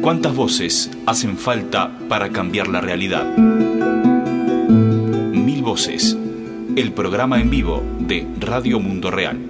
¿Cuántas voces hacen falta para cambiar la realidad? 1000 voces, el programa en vivo de Radio Mundo Real.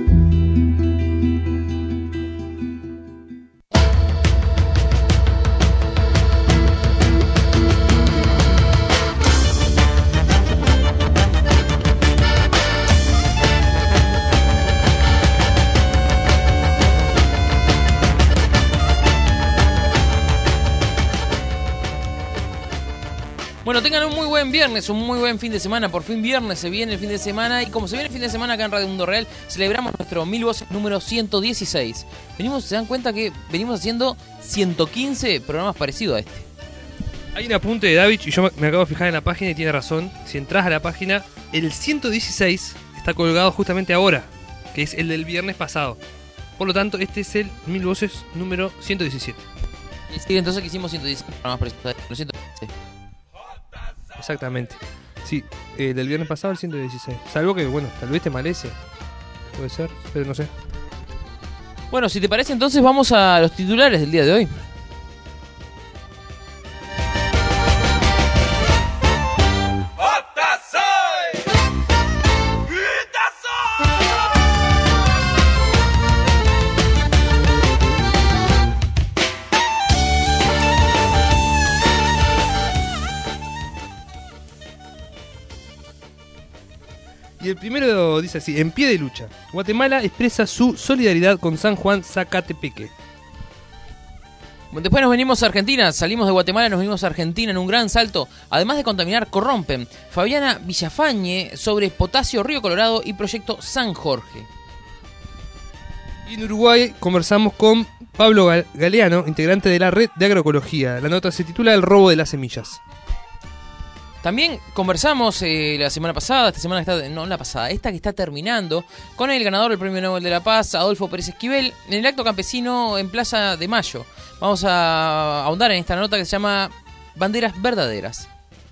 Bueno, tengan un muy buen viernes, un muy buen fin de semana. Por fin viernes, se viene el fin de semana. Y como se viene el fin de semana acá en Radio Mundo Real, celebramos nuestro 1000 voces número 116. Se dan cuenta que venimos haciendo 115 programas parecidos a este. Hay un apunte de David y yo me acabo de fijar en la página y tiene razón. Si entras a la página, el 116 está colgado justamente ahora, que es el del viernes pasado. Por lo tanto, este es el 1000 voces número 117. Y sí, entonces que hicimos 116 programas parecidos a este. Lo siento. Exactamente. Sí, del viernes pasado el 116. Salvo que, bueno, tal vez te malece. Puede ser, pero no sé. Bueno, si te parece, entonces vamos a los titulares del día de hoy. Y el primero dice así: en pie de lucha, Guatemala expresa su solidaridad con San Juan Zacatepeque. Después nos venimos a Argentina, salimos de Guatemala, nos venimos a Argentina en un gran salto. Además de contaminar, corrompen. Fabiana Villafañe sobre Potasio Río Colorado y Proyecto San Jorge. Y en Uruguay conversamos con Pablo Galeano, integrante de la Red de Agroecología. La nota se titula El robo de las semillas. También conversamos la semana pasada, esta que está terminando, con el ganador del Premio Nobel de la Paz, Adolfo Pérez Esquivel, en el acto campesino en Plaza de Mayo. Vamos a ahondar en esta nota que se llama Banderas Verdaderas.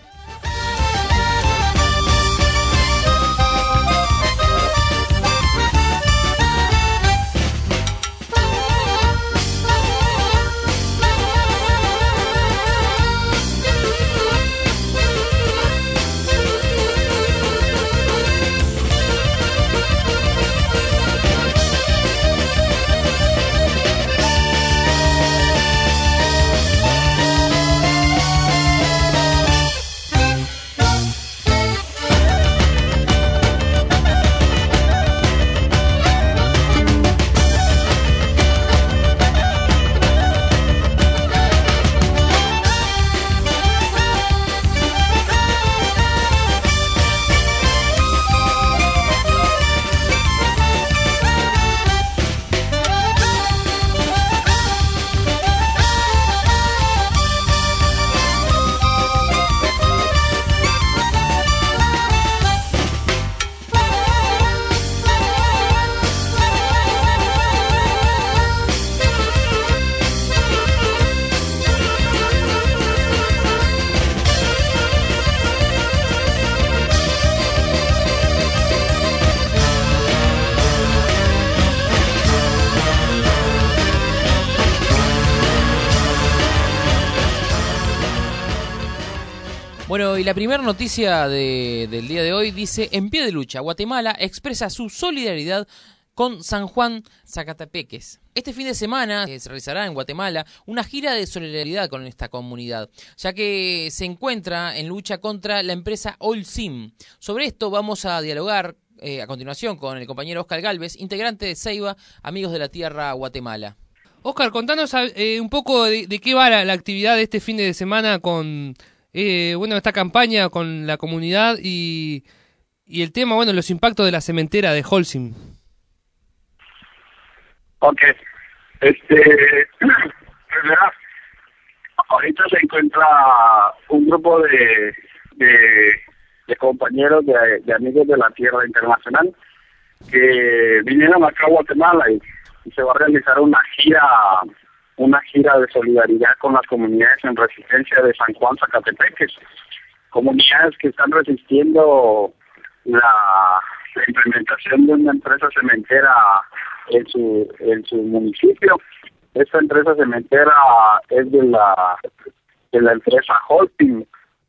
Bueno, y la primera noticia del día de hoy dice: en pie de lucha, Guatemala expresa su solidaridad con San Juan Zacatepeques. Este fin de semana se realizará en Guatemala una gira de solidaridad con esta comunidad, ya que se encuentra en lucha contra la empresa Olsim. Sobre esto vamos a dialogar a continuación con el compañero Oscar Galvez, integrante de Ceiba, Amigos de la Tierra Guatemala. Oscar, contanos un poco de qué va la actividad de este fin de semana con esta campaña con la comunidad y el tema, los impactos de la cementera de Holcim. Ok, ahorita se encuentra un grupo de compañeros de Amigos de la Tierra Internacional que vinieron acá a Guatemala y se va a realizar una gira de solidaridad con las comunidades en resistencia de San Juan Zacatepeques, comunidades que están resistiendo la implementación de una empresa cementera en su municipio Esta empresa cementera es de la empresa Holcim,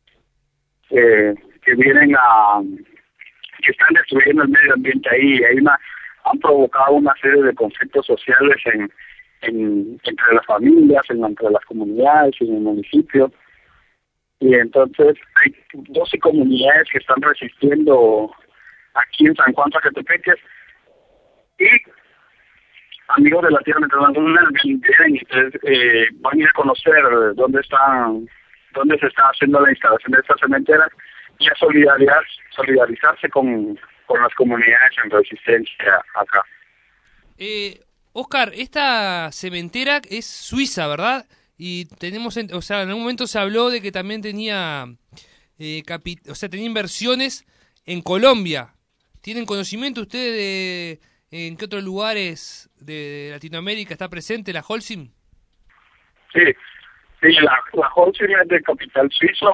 que vienen que están destruyendo el medio ambiente ahí. Han provocado una serie de conflictos sociales entre las familias, entre las comunidades, en el municipio. Y entonces hay 12 comunidades que están resistiendo aquí en San Juan Zacatepeques, y amigos de la Tierra Internacional vienen y van a ir a conocer dónde se está haciendo la instalación de esta cementera y a solidarizarse con las comunidades en resistencia acá. Oscar, esta cementera es suiza, ¿verdad? Y tenemos, en algún momento se habló de que también tenía, tenía inversiones en Colombia. ¿Tienen conocimiento ustedes de en qué otros lugares de Latinoamérica está presente la Holcim? Sí, la Holcim es de capital suizo.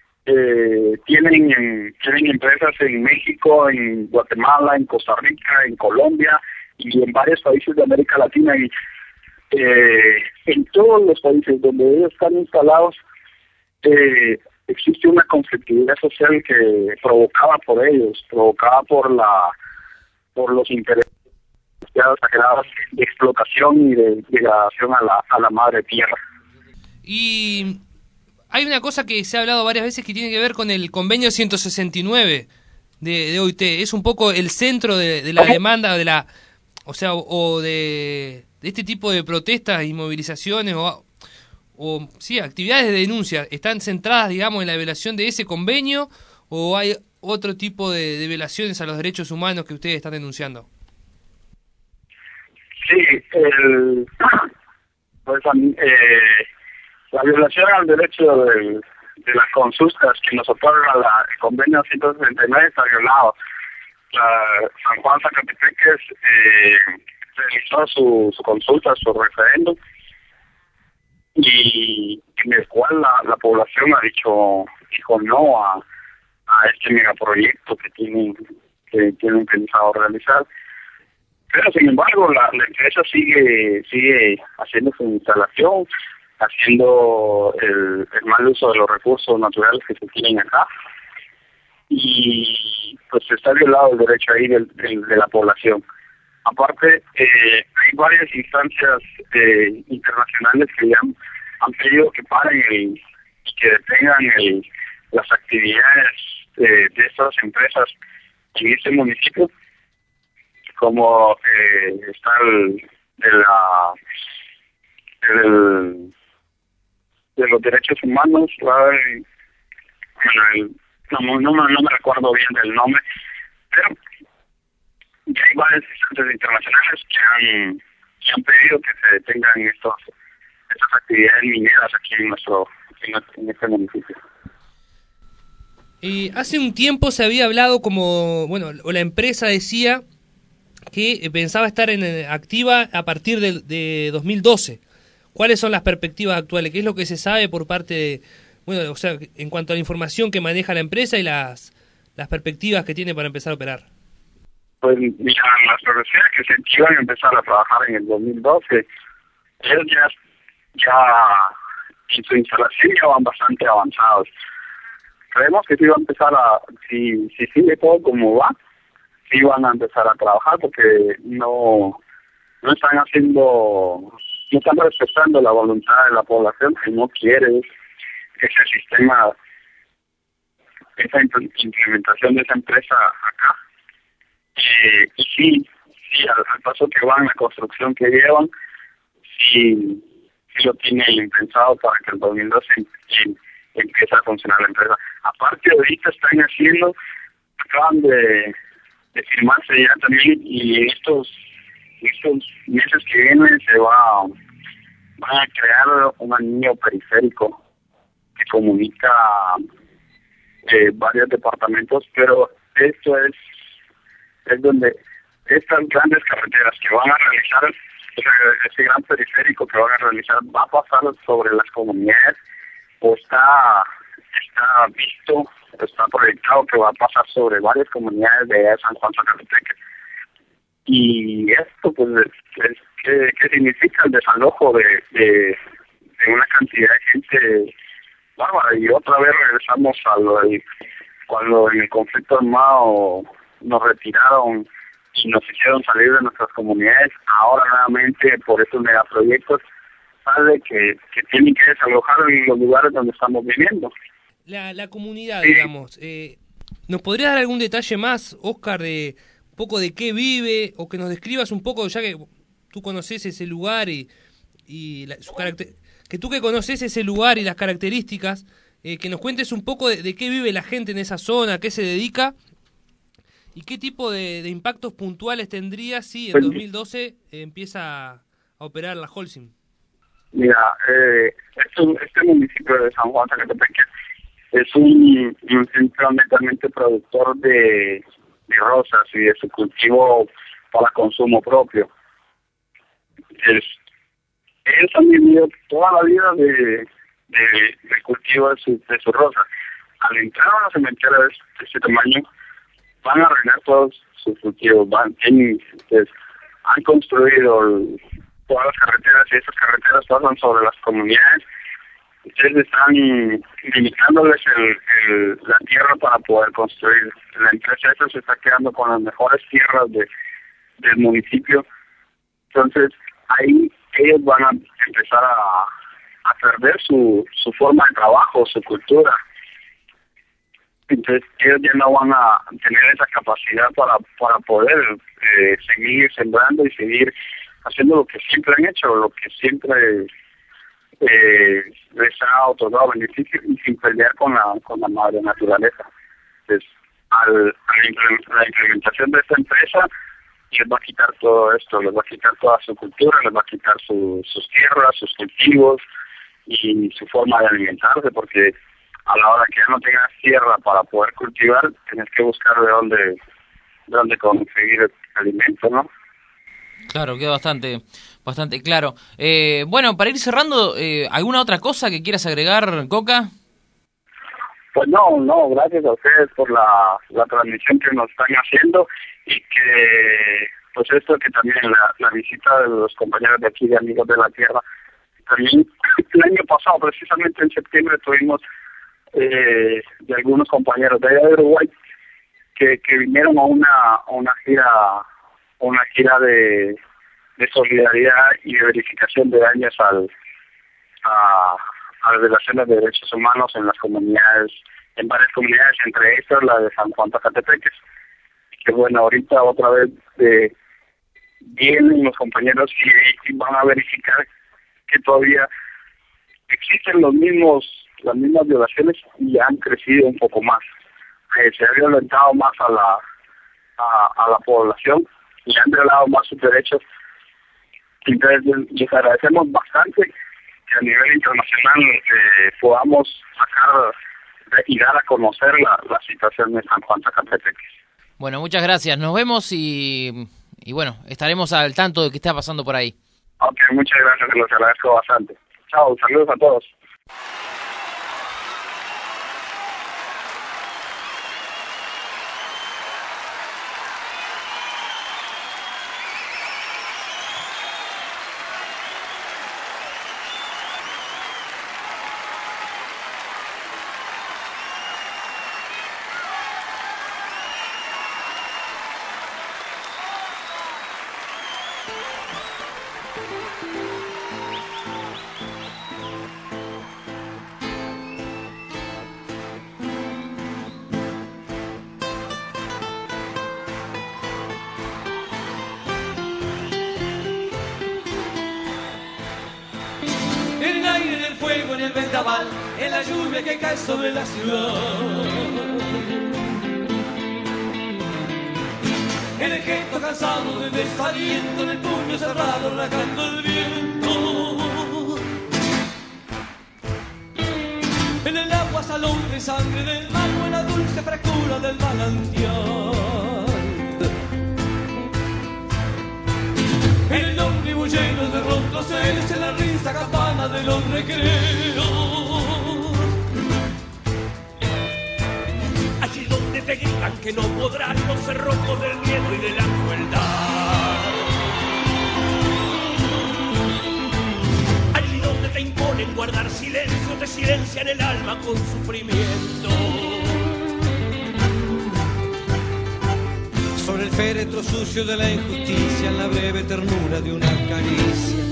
Tienen empresas en México, en Guatemala, en Costa Rica, en Colombia y en varios países de América Latina. Y en todos los países donde ellos están instalados existe una conflictividad social que provocada por ellos, provocada por los intereses exagerados de explotación y de degradación a la madre tierra. Y hay una cosa que se ha hablado varias veces que tiene que ver con el convenio 169 de OIT. Es un poco el centro de la demanda de este tipo de protestas y movilizaciones o actividades de denuncia. ¿Están centradas, digamos, en la violación de ese convenio o hay otro tipo de violaciones a los derechos humanos que ustedes están denunciando? Sí, la violación al derecho de las consultas que nos otorga el convenio 169 está violado. San Juan Zacatepeques realizó su consulta, su referéndum, y en el cual la población dijo no a este megaproyecto que tienen pensado realizar. Pero sin embargo la empresa sigue haciendo su instalación, haciendo el mal uso de los recursos naturales que se tienen acá, y pues está violado el derecho ahí de la población. Aparte, hay varias instancias internacionales que ya han pedido que paren y que detengan las actividades de estas empresas en este municipio, como está de los derechos humanos, no me recuerdo bien del nombre, pero ya hay varias instancias internacionales que han pedido que se detengan estas actividades mineras aquí en este municipio. Hace un tiempo se había hablado o la empresa decía que pensaba estar activa a partir de 2012. ¿Cuáles son las perspectivas actuales? ¿Qué es lo que se sabe por parte en cuanto a la información que maneja la empresa y las perspectivas que tiene para empezar a operar? Pues mira, las perspectivas que se iban a empezar a trabajar en el 2012, ellos ya en su instalación ya van bastante avanzados. Creemos que sí va a empezar si sigue todo como va, sí van a empezar a trabajar, porque no están respetando la voluntad de la población, que no quiere que ese sistema, esa implementación de esa empresa acá. Y sí, al paso que van, la construcción que llevan, sí lo tienen pensado para que el 2012 empiece a funcionar la empresa. Aparte, ahorita acaban de firmarse ya también, y en estos meses que vienen van a crear un anillo periférico que comunica varios departamentos, pero esto es donde estas grandes carreteras que van a realizar, ese gran periférico que van a realizar, va a pasar sobre las comunidades, o está proyectado que va a pasar sobre varias comunidades de San Juan Zacatepeques. Y esto pues es que significa el desalojo de una cantidad de gente bárbara. Y otra vez regresamos a cuando en el conflicto armado nos retiraron y nos hicieron salir de nuestras comunidades. Ahora nuevamente por estos megaproyectos sale que tienen que desalojar en los lugares donde estamos viviendo. La comunidad, Sí. digamos, ¿nos podría dar algún detalle más, Oscar, de un poco de qué vive, o que nos describas un poco, ya que tú conoces ese lugar y su que tú que conoces ese lugar y las características, que nos cuentes un poco de qué vive la gente en esa zona, a qué se dedica y qué tipo de impactos puntuales tendría si en 2012 empieza a operar la Holcim? Mira, este municipio de San Juan Zacatepeques es un centro netamente productor de rosas y de su cultivo para consumo propio. Ellos han vivido toda la vida del cultivo de su rosa. Al entrar a una cementera de este tamaño, van a arruinar todos sus cultivos. Han construido todas las carreteras y esas carreteras pasan sobre las comunidades. Ustedes están limitándoles la tierra para poder construir. La empresa esa se está quedando con las mejores tierras del municipio. Entonces, ahí ellos van a empezar a perder su forma de trabajo, su cultura. Entonces, ellos ya no van a tener esa capacidad para poder seguir sembrando y seguir haciendo lo que siempre han hecho, lo que siempre les ha otorgado beneficio y sin pelear con la madre naturaleza. Entonces, la implementación de esta empresa les va a quitar todo esto, les va a quitar toda su cultura, les va a quitar sus tierras, sus cultivos y su forma de alimentarse, porque a la hora que ya no tengas tierra para poder cultivar, tienes que buscar de dónde conseguir el alimento, ¿no? Claro, queda bastante claro. Bueno, para ir cerrando, ¿alguna otra cosa que quieras agregar, Coca? Pues no, gracias a ustedes por la transmisión que nos están haciendo y que, pues esto que también la visita de los compañeros de aquí, de Amigos de la Tierra, también el año pasado, precisamente en septiembre, tuvimos de algunos compañeros de allá de Uruguay que vinieron a una gira de solidaridad y de verificación de daños a las violaciones de derechos humanos en las comunidades, en varias comunidades, entre estas la de San Juan Zacatepeques. Que bueno, ahorita otra vez vienen los compañeros y van a verificar que todavía existen las mismas violaciones y han crecido un poco más. Se ha violentado más a la población y han violado más sus derechos. Entonces les agradecemos bastante que a nivel internacional podamos sacar y dar a conocer la situación de San Juan Zacatepeques. Bueno, muchas gracias. Nos vemos y bueno, estaremos al tanto de qué está pasando por ahí. Ok, muchas gracias, se los agradezco bastante. Chao, saludos a todos. En el aire, en el fuego, en el vendaval, en la lluvia que cae sobre la ciudad. En el gesto cansado del desaliento, en el puño cerrado, rasgando el viento. En el agua salón de sangre del mar, o en la dulce frescura del manantial. En el ómnibus lleno de rostros celes, en la risa campana de los recreos. Allí donde te gritan que no podrán los cerrojos del miedo y de la crueldad. guardar silencio te silencian el alma con sufrimiento. Sobre el féretro sucio de la injusticia, en la breve ternura de una caricia.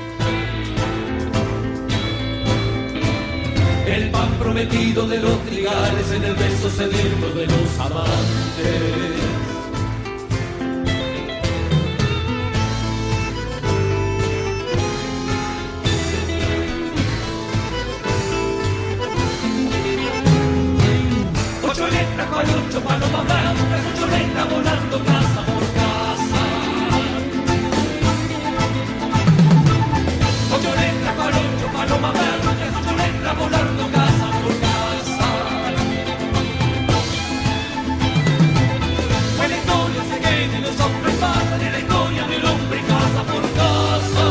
El pan prometido de los trigales en el beso sediento de los amantes. Ocho letras con 8 palomas blancas, 8 letras volando casa por casa. 8 letras con 8 palomas blancas, 8 letras volando casa por casa. En la historia se queda y los hombres pasan, en la historia del hombre casa por casa.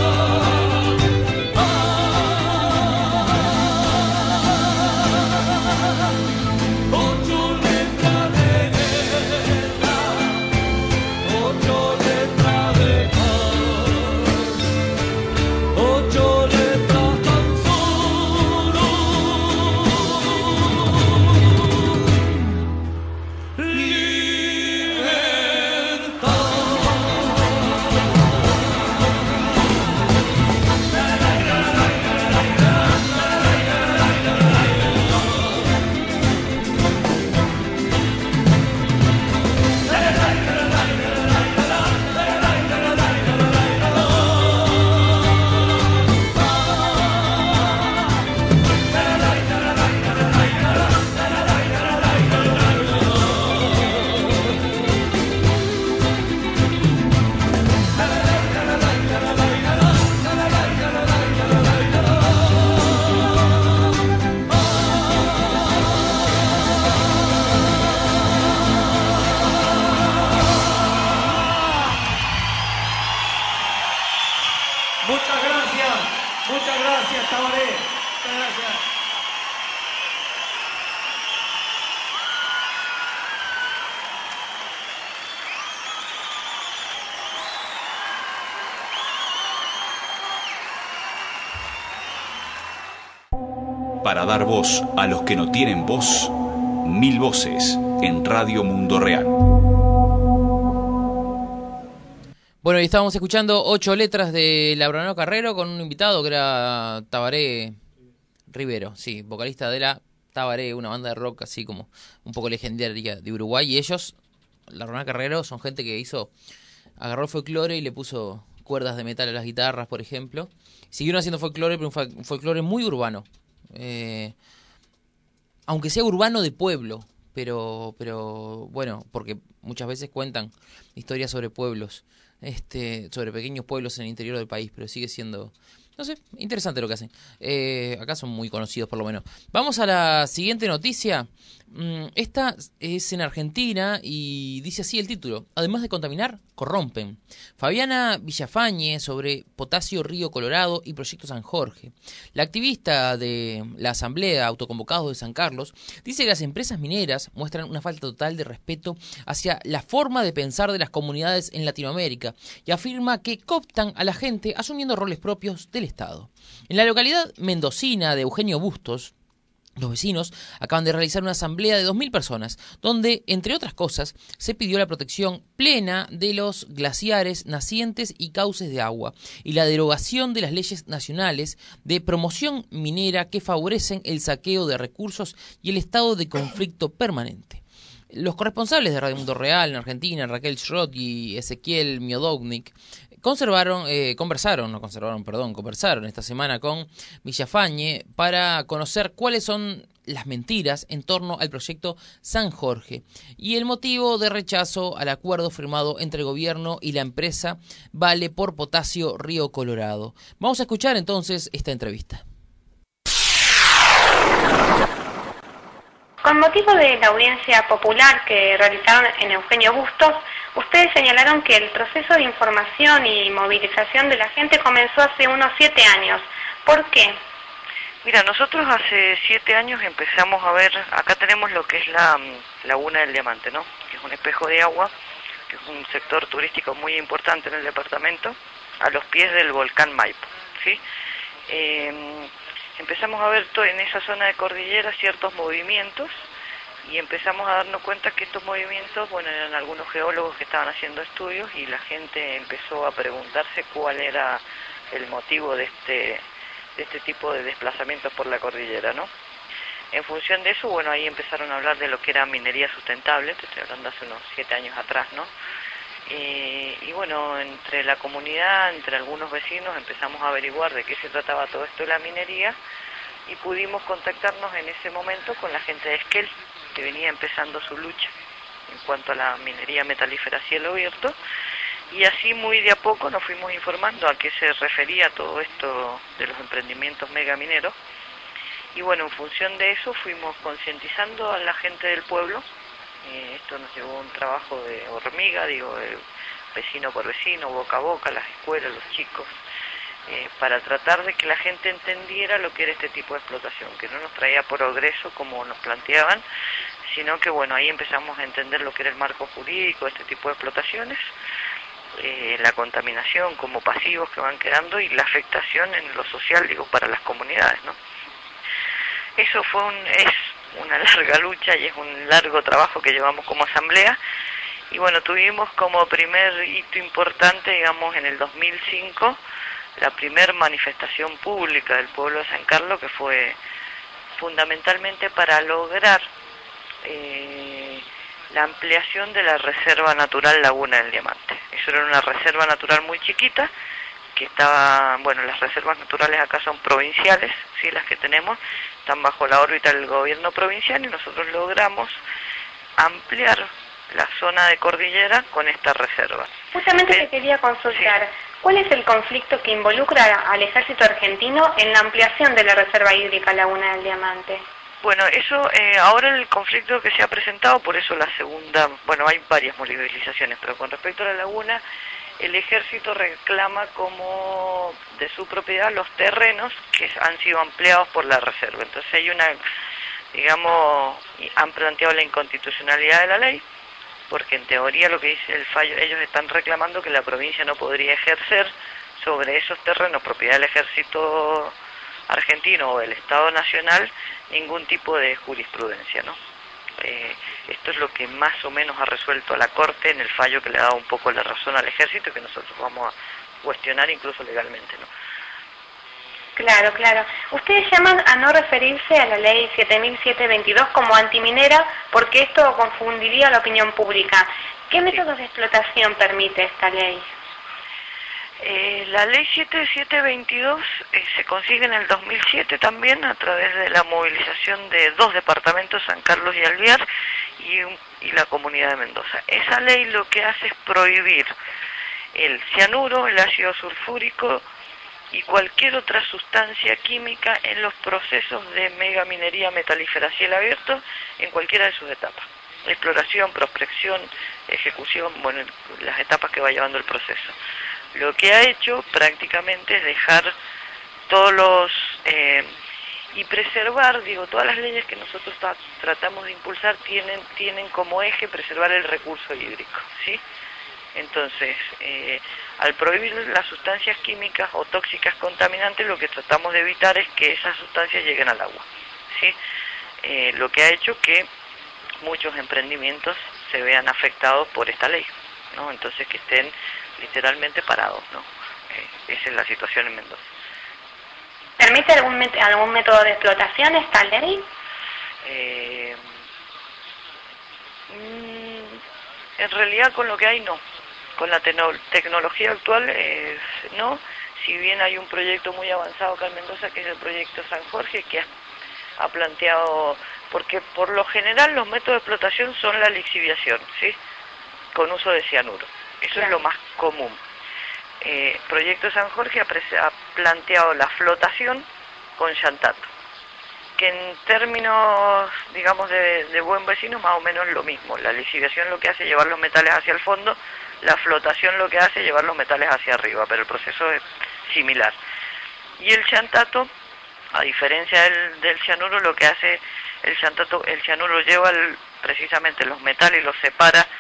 Muchas gracias, Tabaré. Muchas gracias. Para dar voz a los que no tienen voz, 1000 voces en Radio Mundo Real. Bueno, y estábamos escuchando 8 letras de Laureano Carrero con un invitado que era Tabaré Rivero, sí, vocalista de la Tabaré, una banda de rock así como un poco legendaria de Uruguay. Y ellos, Laureano Carrero, son gente que agarró el folclore y le puso cuerdas de metal a las guitarras, por ejemplo. Siguieron haciendo folclore, pero un folclore muy urbano. Aunque sea urbano de pueblo, pero bueno, porque muchas veces cuentan historias sobre pueblos, sobre pequeños pueblos en el interior del país, pero sigue siendo, no sé, interesante lo que hacen. Acá son muy conocidos por lo menos. Vamos a la siguiente noticia. Esta es en Argentina y dice así el título: además de contaminar, corrompen. Fabiana Villafañe sobre Potasio Río Colorado y Proyecto San Jorge. La activista de la Asamblea Autoconvocados de San Carlos dice que las empresas mineras muestran una falta total de respeto hacia la forma de pensar de las comunidades en Latinoamérica y afirma que cooptan a la gente asumiendo roles propios del Estado. En la localidad mendocina de Eugenio Bustos, los vecinos acaban de realizar una asamblea de 2.000 personas, donde, entre otras cosas, se pidió la protección plena de los glaciares, nacientes y cauces de agua, y la derogación de las leyes nacionales de promoción minera que favorecen el saqueo de recursos y el estado de conflicto permanente. Los corresponsables de Radio Mundo Real en Argentina, Raquel Schrott y Ezequiel Miodownik, conversaron esta semana con Villafañe para conocer cuáles son las mentiras en torno al proyecto San Jorge y el motivo de rechazo al acuerdo firmado entre el gobierno y la empresa Vale por Potasio Río Colorado. Vamos a escuchar entonces esta entrevista. Con motivo de la audiencia popular que realizaron en Eugenio Bustos, ustedes señalaron que el proceso de información y movilización de la gente comenzó hace unos 7 años. ¿Por qué? Mira, nosotros hace 7 años empezamos a ver, acá tenemos lo que es la Laguna del Diamante, ¿no? Que es un espejo de agua, que es un sector turístico muy importante en el departamento, a los pies del volcán Maipo, ¿sí? empezamos a ver en esa zona de cordillera ciertos movimientos y empezamos a darnos cuenta que estos movimientos, bueno, eran algunos geólogos que estaban haciendo estudios y la gente empezó a preguntarse cuál era el motivo de este tipo de desplazamientos por la cordillera, ¿no? En función de eso, bueno, ahí empezaron a hablar de lo que era minería sustentable, te estoy hablando hace unos 7 años atrás, ¿no? Y bueno, entre la comunidad, entre algunos vecinos, empezamos a averiguar de qué se trataba todo esto de la minería y pudimos contactarnos en ese momento con la gente de Esquel, que venía empezando su lucha en cuanto a la minería metalífera a cielo abierto, y así muy de a poco nos fuimos informando a qué se refería todo esto de los emprendimientos megamineros, y bueno, en función de eso fuimos concientizando a la gente del pueblo. Esto nos llevó un trabajo de hormiga, vecino por vecino, boca a boca, las escuelas, los chicos, para tratar de que la gente entendiera lo que era este tipo de explotación, que no nos traía progreso como nos planteaban, sino que bueno, ahí empezamos a entender lo que era el marco jurídico de este tipo de explotaciones, la contaminación como pasivos que van quedando y la afectación en lo social, para las comunidades, ¿no? Eso es una larga lucha y es un largo trabajo que llevamos como asamblea. Y bueno, tuvimos como primer hito importante, digamos, en el 2005, la primer manifestación pública del pueblo de San Carlos, que fue fundamentalmente para lograr la ampliación de la Reserva Natural Laguna del Diamante. Eso era una reserva natural muy chiquita, que estaba, bueno, las reservas naturales acá son provinciales, sí, las que tenemos, están bajo la órbita del gobierno provincial y nosotros logramos ampliar la zona de cordillera con esta reserva. Justamente te quería consultar, sí. ¿Cuál es el conflicto que involucra al ejército argentino en la ampliación de la reserva hídrica Laguna del Diamante? Bueno, eso, ahora el conflicto que se ha presentado, por eso la segunda, bueno, hay varias movilizaciones, pero con respecto a la laguna, el ejército reclama como de su propiedad los terrenos que han sido ampliados por la reserva. Entonces hay han planteado la inconstitucionalidad de la ley, porque en teoría lo que dice el fallo, ellos están reclamando que la provincia no podría ejercer sobre esos terrenos, propiedad del ejército argentino o del Estado Nacional, ningún tipo de jurisprudencia, ¿no? Esto es lo que más o menos ha resuelto la Corte en el fallo que le ha dado un poco la razón al ejército y que nosotros vamos a cuestionar incluso legalmente, ¿no? Claro, claro. Ustedes llaman a no referirse a la ley 7722 como antiminera porque esto confundiría a la opinión pública. ¿Qué métodos de explotación permite esta ley? La ley 7722 se consigue en el 2007 también a través de la movilización de 2 departamentos, San Carlos y Alvear, y la comunidad de Mendoza. Esa ley lo que hace es prohibir el cianuro, el ácido sulfúrico y cualquier otra sustancia química en los procesos de megaminería metalífera a cielo abierto en cualquiera de sus etapas. Exploración, prospección, ejecución, bueno, las etapas que va llevando el proceso. Lo que ha hecho prácticamente es dejar todos los y preservar, todas las leyes que nosotros tratamos de impulsar tienen como eje preservar el recurso hídrico, ¿sí? Entonces, al prohibir las sustancias químicas o tóxicas contaminantes, lo que tratamos de evitar es que esas sustancias lleguen al agua, ¿sí? Lo que ha hecho que muchos emprendimientos se vean afectados por esta ley, ¿no? Entonces que estén literalmente parados, ¿no? Esa es la situación en Mendoza. ¿Permite algún método de explotación esta ley? En realidad con lo que hay no. Con la tecnología actual no. Si bien hay un proyecto muy avanzado acá en Mendoza, que es el proyecto San Jorge, que ha planteado, porque por lo general los métodos de explotación son la lixiviación, ¿sí? Con uso de cianuro. Eso claro. Es lo más común. Proyecto San Jorge ha planteado la flotación con llantato, que en términos, digamos, de buen vecino, más o menos lo mismo. La lixiviación lo que hace es llevar los metales hacia el fondo, la flotación lo que hace es llevar los metales hacia arriba, pero el proceso es similar. Y el llantato, a diferencia del cianuro, lo que hace el cianuro lleva precisamente los metales y los separa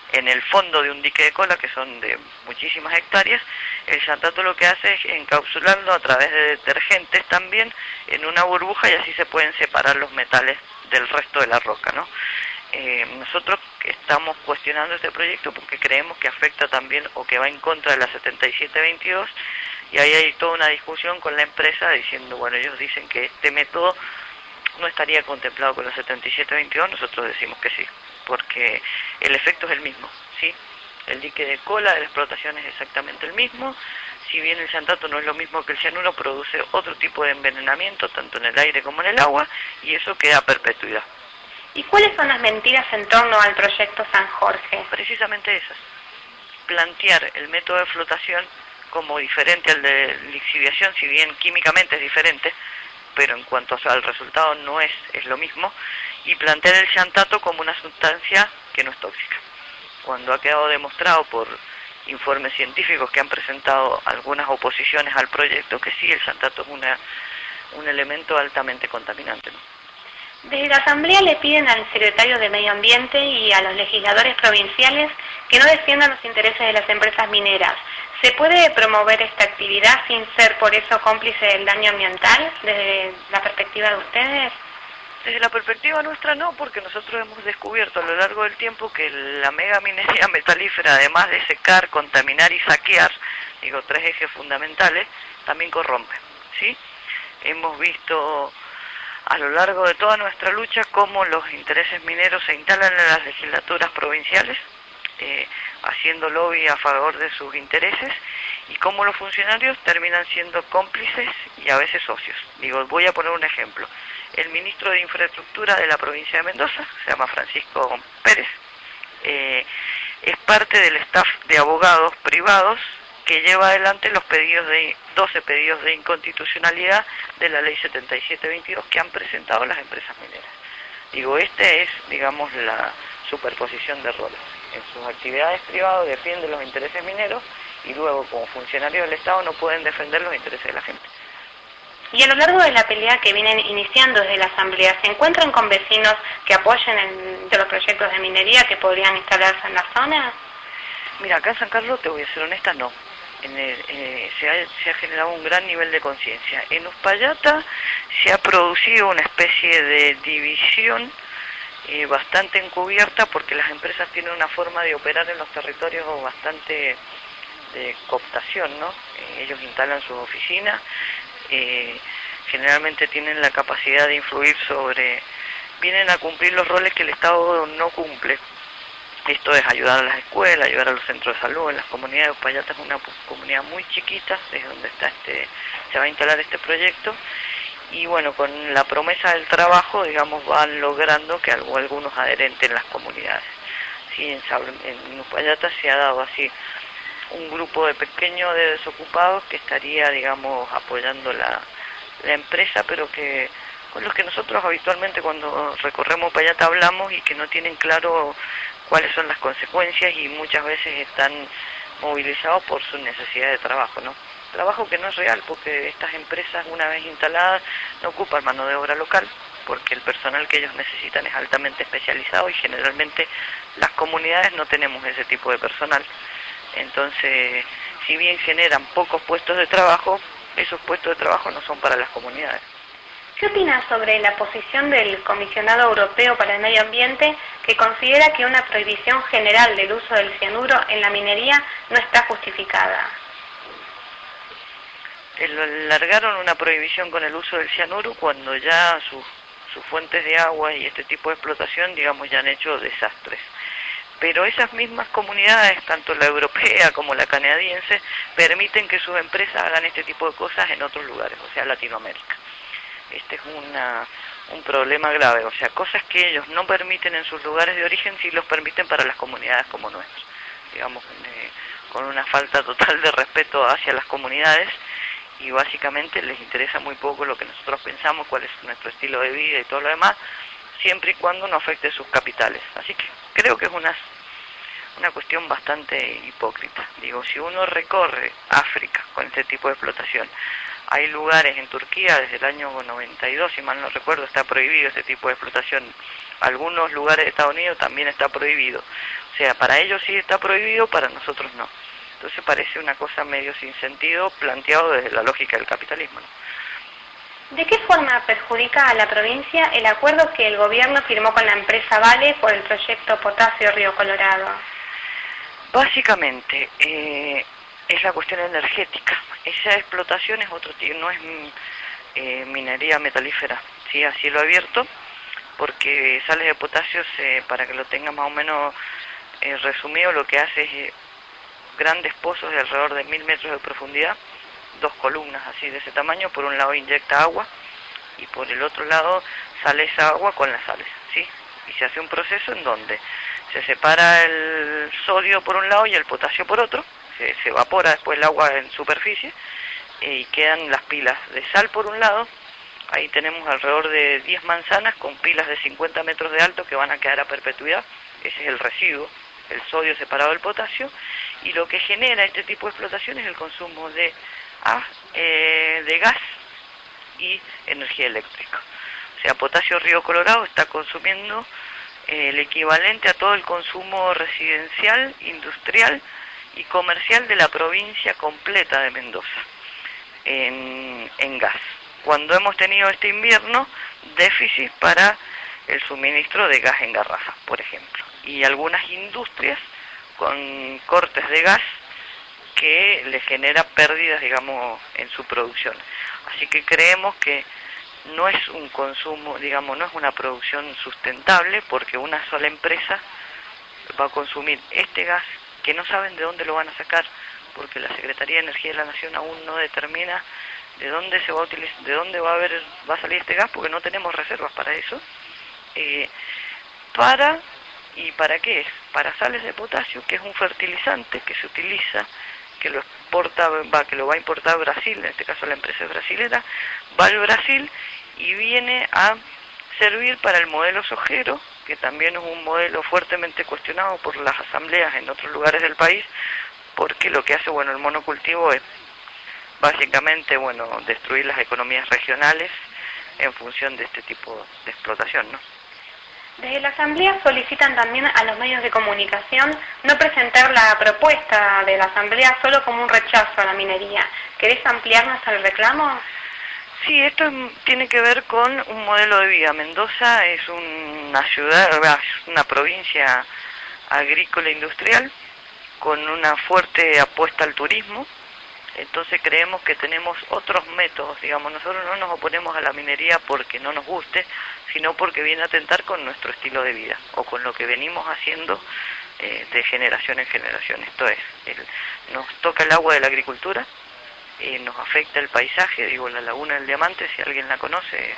en el fondo de un dique de cola, que son de muchísimas hectáreas. El llantato lo que hace es encapsularlo a través de detergentes también en una burbuja, y así se pueden separar los metales del resto de la roca, ¿no? Nosotros estamos cuestionando este proyecto porque creemos que afecta también, o que va en contra de la 7722, y ahí hay toda una discusión con la empresa diciendo, bueno, ellos dicen que este método no estaría contemplado con la 7722, nosotros decimos que sí, porque el efecto es el mismo, ¿sí? El dique de cola de la explotación es exactamente el mismo. Si bien el llantato no es lo mismo que el cianuro, produce otro tipo de envenenamiento, tanto en el aire como en el agua, y eso queda a perpetuidad. ¿Y cuáles son las mentiras en torno al proyecto San Jorge? Precisamente esas. Plantear el método de flotación como diferente al de lixiviación, si bien químicamente es diferente, pero en cuanto al resultado no es lo mismo, y plantear el llantato como una sustancia que no es tóxica, cuando ha quedado demostrado por informes científicos que han presentado algunas oposiciones al proyecto que sí, el llantato es un elemento altamente contaminante, ¿no? Desde la Asamblea le piden al secretario de Medio Ambiente y a los legisladores provinciales que no defiendan los intereses de las empresas mineras. ¿Se puede promover esta actividad sin ser por eso cómplice del daño ambiental desde la perspectiva de ustedes? Desde la perspectiva nuestra no, porque nosotros hemos descubierto a lo largo del tiempo que la mega minería metalífera, además de secar, contaminar y saquear, digo, 3 ejes fundamentales, también corrompe, ¿sí? Hemos visto a lo largo de toda nuestra lucha cómo los intereses mineros se instalan en las legislaturas provinciales, haciendo lobby a favor de sus intereses, y cómo los funcionarios terminan siendo cómplices y a veces socios. Digo, voy a poner un ejemplo. El ministro de Infraestructura de la provincia de Mendoza, se llama Francisco Pérez, es parte del staff de abogados privados que lleva adelante los 12 pedidos de inconstitucionalidad de la ley 7722 que han presentado las empresas mineras. Digo, este es, digamos, la superposición de roles. En sus actividades privadas defienden los intereses mineros y luego, como funcionarios del Estado, no pueden defender los intereses de la gente. Y a lo largo de la pelea que vienen iniciando desde la Asamblea, ¿se encuentran con vecinos que apoyen de los proyectos de minería que podrían instalarse en la zona? Mira, acá en San Carlos, te voy a ser honesta, no. Se ha generado un gran nivel de conciencia. En Uspallata se ha producido una especie de división bastante encubierta, porque las empresas tienen una forma de operar en los territorios bastante de cooptación, ¿no? Ellos instalan sus oficinas, generalmente tienen la capacidad de influir vienen a cumplir los roles que el Estado no cumple. Esto es ayudar a las escuelas, ayudar a los centros de salud. En las comunidades de Uspallata es una comunidad muy chiquita, es donde se va a instalar este proyecto, y bueno, con la promesa del trabajo, digamos, van logrando que algunos adherentes en las comunidades. Sí, en Uspallata se ha dado así un grupo pequeño de desocupados que estaría, digamos, apoyando la empresa, pero con los que nosotros habitualmente cuando recorremos Uspallata hablamos, y que no tienen claro cuáles son las consecuencias, y muchas veces están movilizados por su necesidad de trabajo, ¿no? Trabajo que no es real, porque estas empresas, una vez instaladas, no ocupan mano de obra local, porque el personal que ellos necesitan es altamente especializado, y generalmente las comunidades no tenemos ese tipo de personal. Entonces, si bien generan pocos puestos de trabajo, esos puestos de trabajo no son para las comunidades. ¿Qué opina sobre la posición del Comisionado Europeo para el Medio Ambiente, que considera que una prohibición general del uso del cianuro en la minería no está justificada? Largaron una prohibición con el uso del cianuro cuando ya sus fuentes de agua y este tipo de explotación, digamos, ya han hecho desastres. Pero esas mismas comunidades, tanto la europea como la canadiense, permiten que sus empresas hagan este tipo de cosas en otros lugares, o sea, Latinoamérica. Este es un problema grave, o sea, cosas que ellos no permiten en sus lugares de origen, sí los permiten para las comunidades como nuestras. Digamos, con una falta total de respeto hacia las comunidades, y básicamente les interesa muy poco lo que nosotros pensamos, cuál es nuestro estilo de vida y todo lo demás, siempre y cuando no afecte sus capitales. Así que creo que es una cuestión bastante hipócrita. Digo, si uno recorre África con este tipo de explotación, hay lugares en Turquía, desde el año 92, si mal no recuerdo, está prohibido este tipo de explotación algunos lugares de Estados Unidos también está prohibido. O sea, para ellos sí está prohibido, para nosotros no. Entonces parece una cosa medio sin sentido planteado desde la lógica del capitalismo, ¿no? ¿De qué forma perjudica a la provincia el acuerdo que el gobierno firmó con la empresa Vale por el proyecto Potasio Río Colorado? Básicamente, es la cuestión energética. Esa explotación es otro tipo, no es minería metalífera, ¿sí? A cielo abierto, porque sales de potasio, para que lo tenga más o menos resumido, lo que hace es grandes pozos de alrededor de 1000 metros de profundidad, 2 columnas así de ese tamaño, por un lado inyecta agua y por el otro lado sale esa agua con las sales, ¿sí? Y se hace un proceso en donde se separa el sodio por un lado y el potasio por otro, se evapora después el agua en superficie y quedan las pilas de sal por un lado. Ahí tenemos alrededor de 10 manzanas con pilas de 50 metros de alto que van a quedar a perpetuidad. Ese es el residuo, el sodio separado del potasio, y lo que genera este tipo de explotación es el consumo de gas y energía eléctrica. O sea, Potasio Río Colorado está consumiendo el equivalente a todo el consumo residencial, industrial y comercial de la provincia completa de Mendoza en gas. Cuando hemos tenido este invierno déficit para el suministro de gas en garrafa, por ejemplo, y algunas industrias con cortes de gas que le genera pérdidas, digamos, en su producción. Así que creemos que no es un consumo, digamos, no es una producción sustentable, porque una sola empresa va a consumir este gas que no saben de dónde lo van a sacar, porque la Secretaría de Energía de la Nación aún no determina de dónde se va a utilizar, de dónde va a salir este gas, porque no tenemos reservas para eso. ¿Para qué es? Para sales de potasio, que es un fertilizante que se utiliza, que lo va a importar Brasil, en este caso la empresa es brasilera, va al Brasil y viene a servir para el modelo sojero, que también es un modelo fuertemente cuestionado por las asambleas en otros lugares del país, porque lo que hace, el monocultivo es básicamente, destruir las economías regionales en función de este tipo de explotación, ¿no? Desde la Asamblea solicitan también a los medios de comunicación no presentar la propuesta de la Asamblea solo como un rechazo a la minería. ¿Querés ampliarnos el reclamo? Sí, esto tiene que ver con un modelo de vida. Mendoza es una ciudad, es una provincia agrícola e industrial con una fuerte apuesta al turismo. Entonces creemos que tenemos otros métodos, digamos, nosotros no nos oponemos a la minería porque no nos guste, sino porque viene a atentar con nuestro estilo de vida, o con lo que venimos haciendo de generación en generación. Esto es, nos toca el agua de la agricultura, nos afecta el paisaje, la Laguna del Diamante, si alguien la conoce,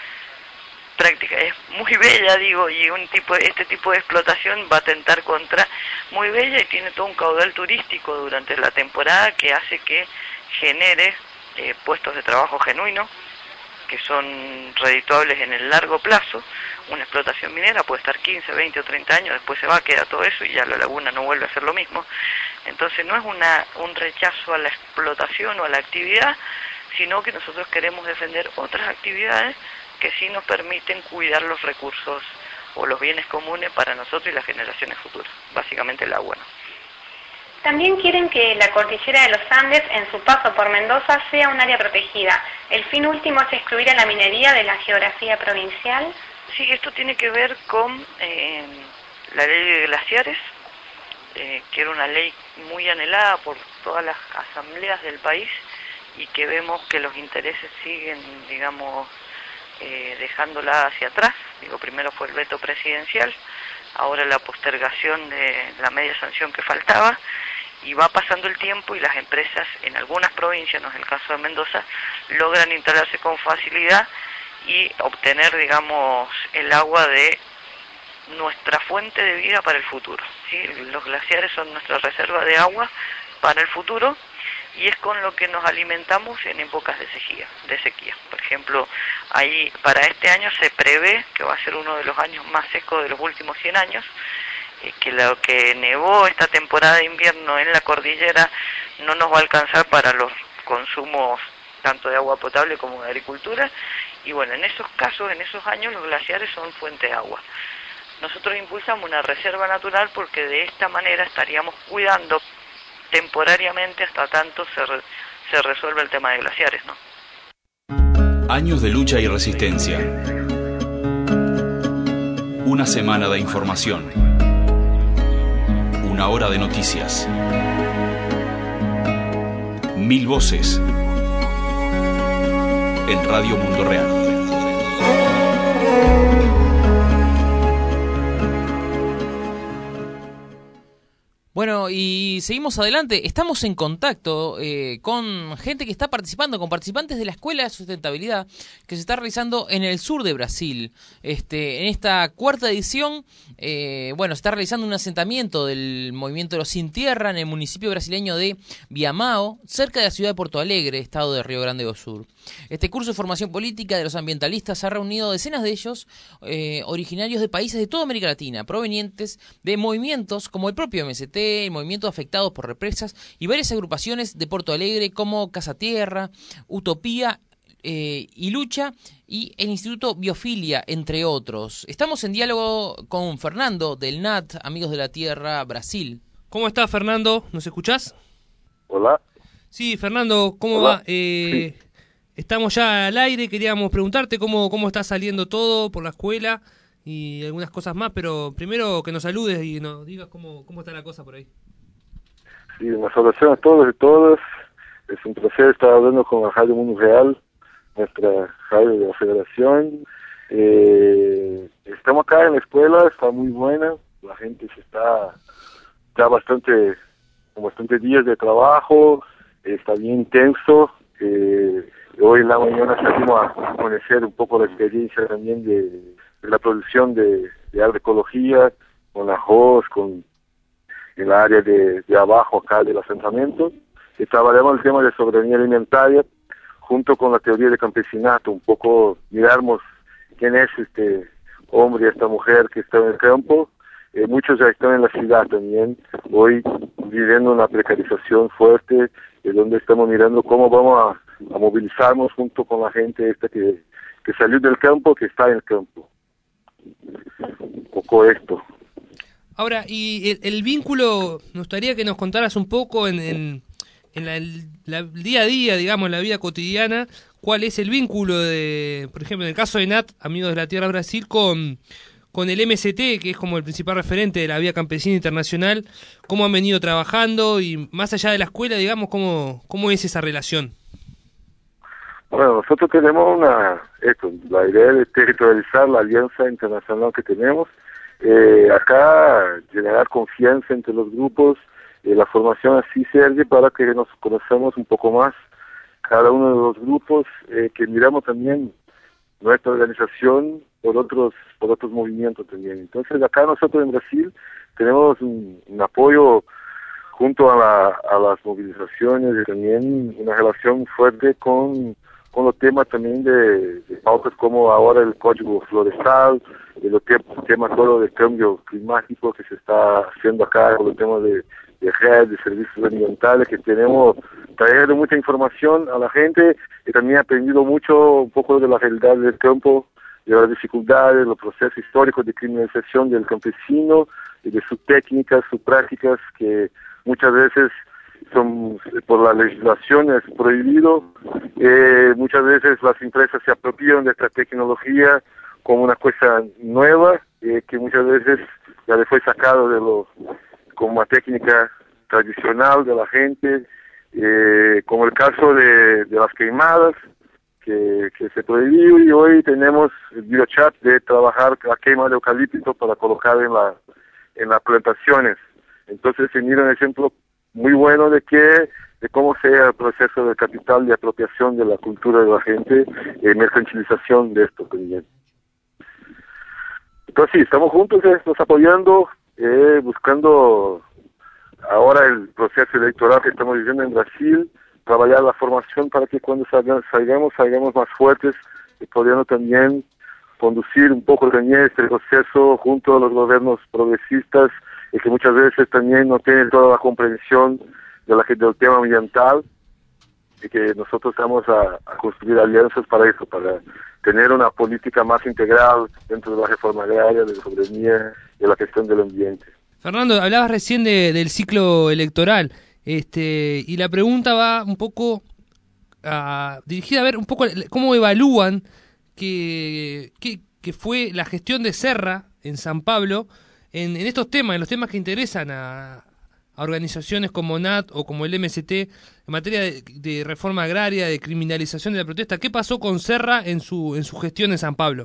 es muy bella, y este tipo de explotación va a atentar contra, muy bella, y tiene todo un caudal turístico durante la temporada que hace que genere puestos de trabajo genuinos que son redituables en el largo plazo. Una explotación minera puede estar 15, 20 o 30 años, después se va, queda todo eso y ya la laguna no vuelve a ser lo mismo. Entonces no es un rechazo a la explotación o a la actividad, sino que nosotros queremos defender otras actividades que sí nos permiten cuidar los recursos o los bienes comunes para nosotros y las generaciones futuras, básicamente el agua, ¿no? También quieren que la cordillera de los Andes, en su paso por Mendoza, sea un área protegida. ¿El fin último es excluir a la minería de la geografía provincial? Sí, esto tiene que ver con la ley de glaciares, que era una ley muy anhelada por todas las asambleas del país y que vemos que los intereses siguen, dejándola hacia atrás. Primero fue el veto presidencial, ahora la postergación de la media sanción que faltaba, y va pasando el tiempo y las empresas en algunas provincias, no es el caso de Mendoza, logran instalarse con facilidad y obtener, el agua de nuestra fuente de vida para el futuro, ¿sí? Los glaciares son nuestra reserva de agua para el futuro y es con lo que nos alimentamos en épocas de sequía. Por ejemplo, ahí para este año se prevé que va a ser uno de los años más secos de los últimos 100 años, que lo que nevó esta temporada de invierno en la cordillera no nos va a alcanzar para los consumos tanto de agua potable como de agricultura, Y bueno, en esos casos, en esos años, los glaciares son fuente de agua. Nosotros impulsamos una reserva natural porque de esta manera estaríamos cuidando temporariamente hasta tanto se resuelve el tema de glaciares, ¿no? Años de lucha y resistencia. Una semana de información. Una hora de noticias. 1000 voces. En Radio Mundo Real. Bueno, y seguimos adelante. Estamos en contacto con gente que está participando, con participantes de la Escuela de Sustentabilidad que se está realizando en el sur de Brasil. En esta cuarta edición, se está realizando un asentamiento del movimiento de los Sin Tierra en el municipio brasileño de Viamão, cerca de la ciudad de Porto Alegre, estado de Río Grande do Sur. Este curso de formación política de los ambientalistas ha reunido decenas de ellos, originarios de países de toda América Latina, provenientes de movimientos como el propio MST, movimientos afectados por represas y varias agrupaciones de Porto Alegre como Casa Tierra, Utopía y Lucha y el Instituto Biofilia, entre otros. Estamos en diálogo con Fernando del NAT, Amigos de la Tierra, Brasil. ¿Cómo estás, Fernando? ¿Nos escuchás? Hola. Sí, Fernando, ¿cómo Hola. va? Sí. Estamos ya al aire, queríamos preguntarte cómo está saliendo todo por la escuela y algunas cosas más, pero primero que nos saludes y nos digas cómo está la cosa por ahí. Sí, una salutación a todos y todas. Es un placer estar hablando con la Radio Mundo Real, nuestra radio de la Federación. Estamos acá en la escuela, está muy buena, la gente está con bastante días de trabajo, está bien intenso. Hoy en la mañana salimos a conocer un poco la experiencia también de la producción de agroecología, con arroz, en el área de abajo acá del asentamiento. Y trabajamos el tema de soberanía alimentaria junto con la teoría de campesinato, un poco miramos quién es este hombre y esta mujer que está en el campo. Muchos ya están en la ciudad también, hoy viviendo una precarización fuerte, donde estamos mirando cómo vamos a movilizarnos junto con la gente esta que salió del campo, que está en el campo. Un poco esto. Ahora, y el vínculo, nos gustaría que nos contaras un poco en el día a día, digamos, en la vida cotidiana, cuál es el vínculo de, por ejemplo, en el caso de NAT, Amigos de la Tierra Brasil, con el MST, que es como el principal referente de la Vía Campesina Internacional, cómo han venido trabajando y más allá de la escuela, digamos, cómo es esa relación. Bueno, nosotros tenemos la idea de territorializar la alianza internacional que tenemos, acá generar confianza entre los grupos, la formación así sirve para que nos conozcamos un poco más cada uno de los grupos, que miramos también nuestra organización por otros movimientos también. Entonces acá nosotros en Brasil tenemos un apoyo junto a las movilizaciones y también una relación fuerte con los temas también de pautas como ahora el Código Florestal, el tema todo de cambio climático que se está haciendo acá, con los temas de red, de servicios ambientales, que tenemos traído mucha información a la gente y también he aprendido mucho un poco de la realidad del campo, de las dificultades, los procesos históricos de criminalización del campesino y de sus técnicas, sus prácticas, que muchas veces son por la legislación es prohibido. Muchas veces las empresas se apropian de esta tecnología como una cosa nueva, que muchas veces ya le fue sacado como una técnica tradicional de la gente, como el caso de las queimadas, que se prohibió, y hoy tenemos el biochat de trabajar la quema de eucalipto para colocar en las plantaciones. Entonces se mira un ejemplo muy bueno de cómo sea el proceso de capital de apropiación de la cultura de la gente, mercantilización de esto también. Entonces sí, estamos juntos, nos apoyando, buscando ahora el proceso electoral que estamos viviendo en Brasil, trabajar la formación para que cuando salgamos más fuertes y pudiendo también conducir un poco también este proceso junto a los gobiernos progresistas, y que muchas veces también no tienen toda la comprensión del tema ambiental, y que nosotros vamos a construir alianzas para eso, para tener una política más integral dentro de la reforma agraria, de la soberanía y de la gestión del ambiente. Fernando, hablabas recién del ciclo electoral, y la pregunta va un poco dirigida a ver un poco cómo evalúan que fue la gestión de Serra en San Pablo en estos temas, en los temas que interesan a organizaciones como NAT o como el MST en materia de reforma agraria, de criminalización de la protesta. ¿Qué pasó con Serra en su gestión en San Pablo?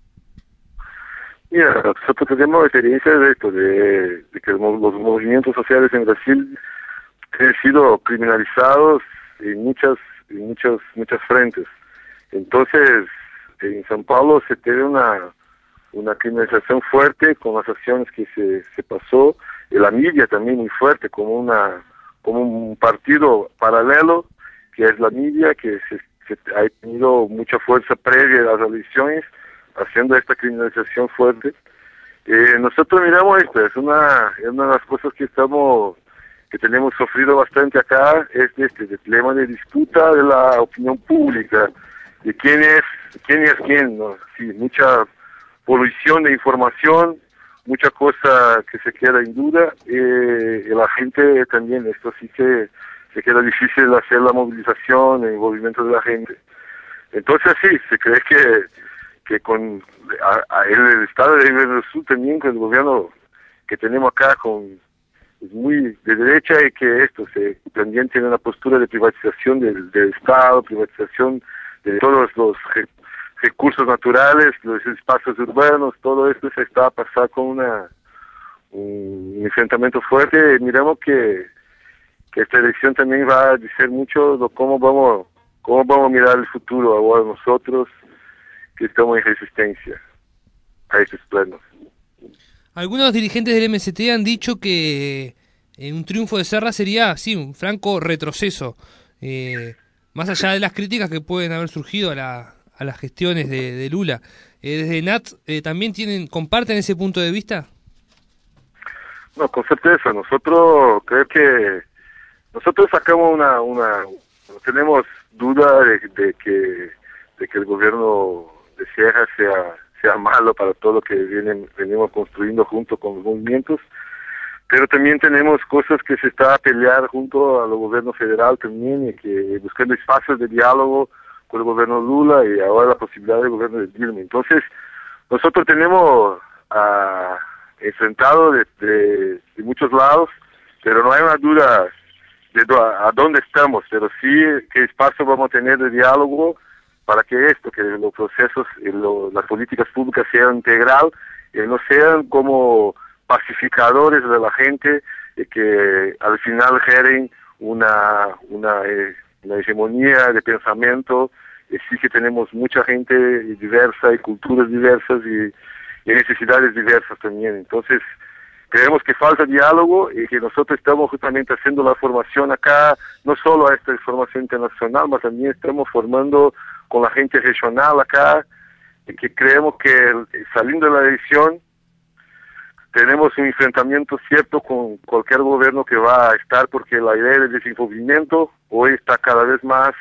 Mira, nosotros tenemos experiencia de esto, de que los movimientos sociales en Brasil han sido criminalizados en muchas frentes. Entonces, en San Paulo se tiene una criminalización fuerte con las acciones que se pasó, y la media también muy fuerte, como un partido paralelo, que es la media, que se ha tenido mucha fuerza previa a las elecciones, haciendo esta criminalización fuerte. Nosotros miramos esto, es una de las cosas que tenemos sufrido bastante acá, es este tema de disputa de la opinión pública, de quién es quién, ¿no? Sí, mucha polución de información, mucha cosa que se queda en duda, y la gente también, esto sí que se queda difícil hacer la movilización, el movimiento de la gente. Entonces sí, se cree que con el Estado de Rio Grande do Sul también, con el gobierno que tenemos acá, es muy de derecha, y que también tiene una postura de privatización del Estado, privatización de todos los recursos naturales, los espacios urbanos, todo esto se está a pasar con un enfrentamiento fuerte. Miramos que esta elección también va a decir mucho de cómo vamos a mirar el futuro ahora nosotros, que estamos en resistencia a estos planos. Algunos dirigentes del MST han dicho que un triunfo de Serra sería, sí, un franco retroceso, más allá de las críticas que pueden haber surgido a las gestiones de Lula. Desde NAT también comparten ese punto de vista. No, con certeza. Nosotros creo que nosotros sacamos no tenemos duda de que el gobierno de Serra sea malo para todo lo que venimos construyendo junto con los movimientos, pero también tenemos cosas que se está a pelear junto al gobierno federal también, y que buscando espacios de diálogo con el gobierno Lula, y ahora la posibilidad del gobierno de Dilma. Entonces, nosotros tenemos enfrentado de muchos lados, pero no hay una duda de a dónde estamos, pero sí qué espacio vamos a tener de diálogo para que los procesos y las políticas públicas sean integral y no sean como pacificadores de la gente, y que al final generen una hegemonía de pensamiento. Y sí que tenemos mucha gente diversa y culturas diversas y necesidades diversas también. Entonces, creemos que falta diálogo, y que nosotros estamos justamente haciendo la formación acá, no solo a esta formación internacional, pero también estamos formando con la gente regional acá, y que creemos que saliendo de la elección tenemos un enfrentamiento cierto con cualquier gobierno que va a estar, porque la idea del desenvolvimiento hoy está cada vez más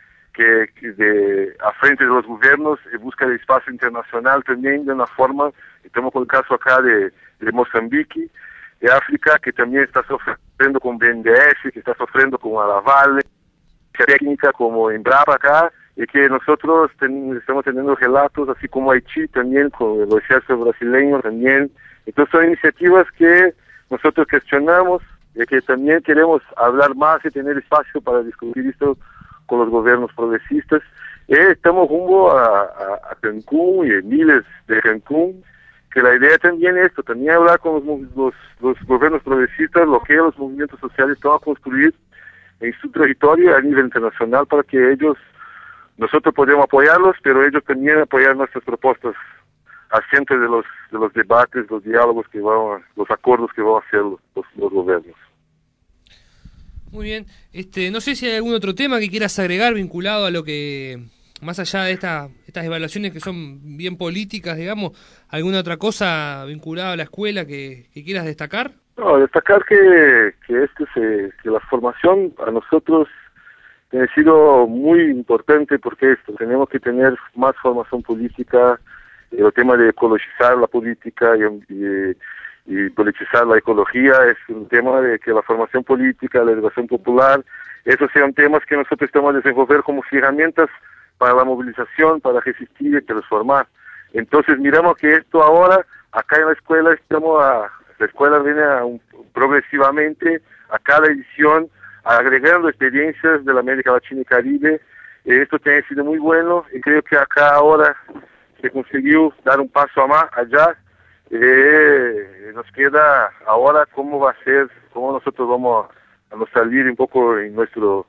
a frente de los gobiernos, y busca el espacio internacional también de una forma. Estamos con el caso acá de Mozambique, de África, que también está sufriendo con BNDES, que está sufriendo con Alavale, técnica como Embrapa acá, y que nosotros estamos teniendo relatos, así como Haití también, con el ejército brasileño también. Entonces son iniciativas que nosotros cuestionamos, y que también queremos hablar más y tener espacio para discutir esto con los gobiernos progresistas. Estamos rumbo a Cancún, y miles de Cancún, que la idea también es esto, también hablar con los gobiernos progresistas, lo que los movimientos sociales van a construir en su territorio a nivel internacional, para que nosotros podemos apoyarlos, pero ellos también apoyar nuestras propuestas asientes de los debates, los diálogos los acuerdos que van a hacer los gobiernos. Muy bien. No sé si hay algún otro tema que quieras agregar vinculado a lo que, más allá de estas evaluaciones que son bien políticas, digamos, alguna otra cosa vinculada a la escuela que quieras destacar. No, destacar que la formación a nosotros ha sido muy importante porque tenemos que tener más formación política, el tema de ecologizar la política y politizar la ecología es un tema de que la formación política, la educación popular, esos sean temas que nosotros estamos a desenvolver como herramientas para la movilización, para resistir y transformar. Entonces miramos que esto ahora, acá en la escuela, la escuela viene progresivamente a cada edición agregando experiencias de la América Latina y Caribe. Esto ha sido muy bueno y creo que acá ahora se consiguió dar un paso más allá. Nos queda ahora cómo va a ser, cómo nosotros vamos a salir un poco en nuestro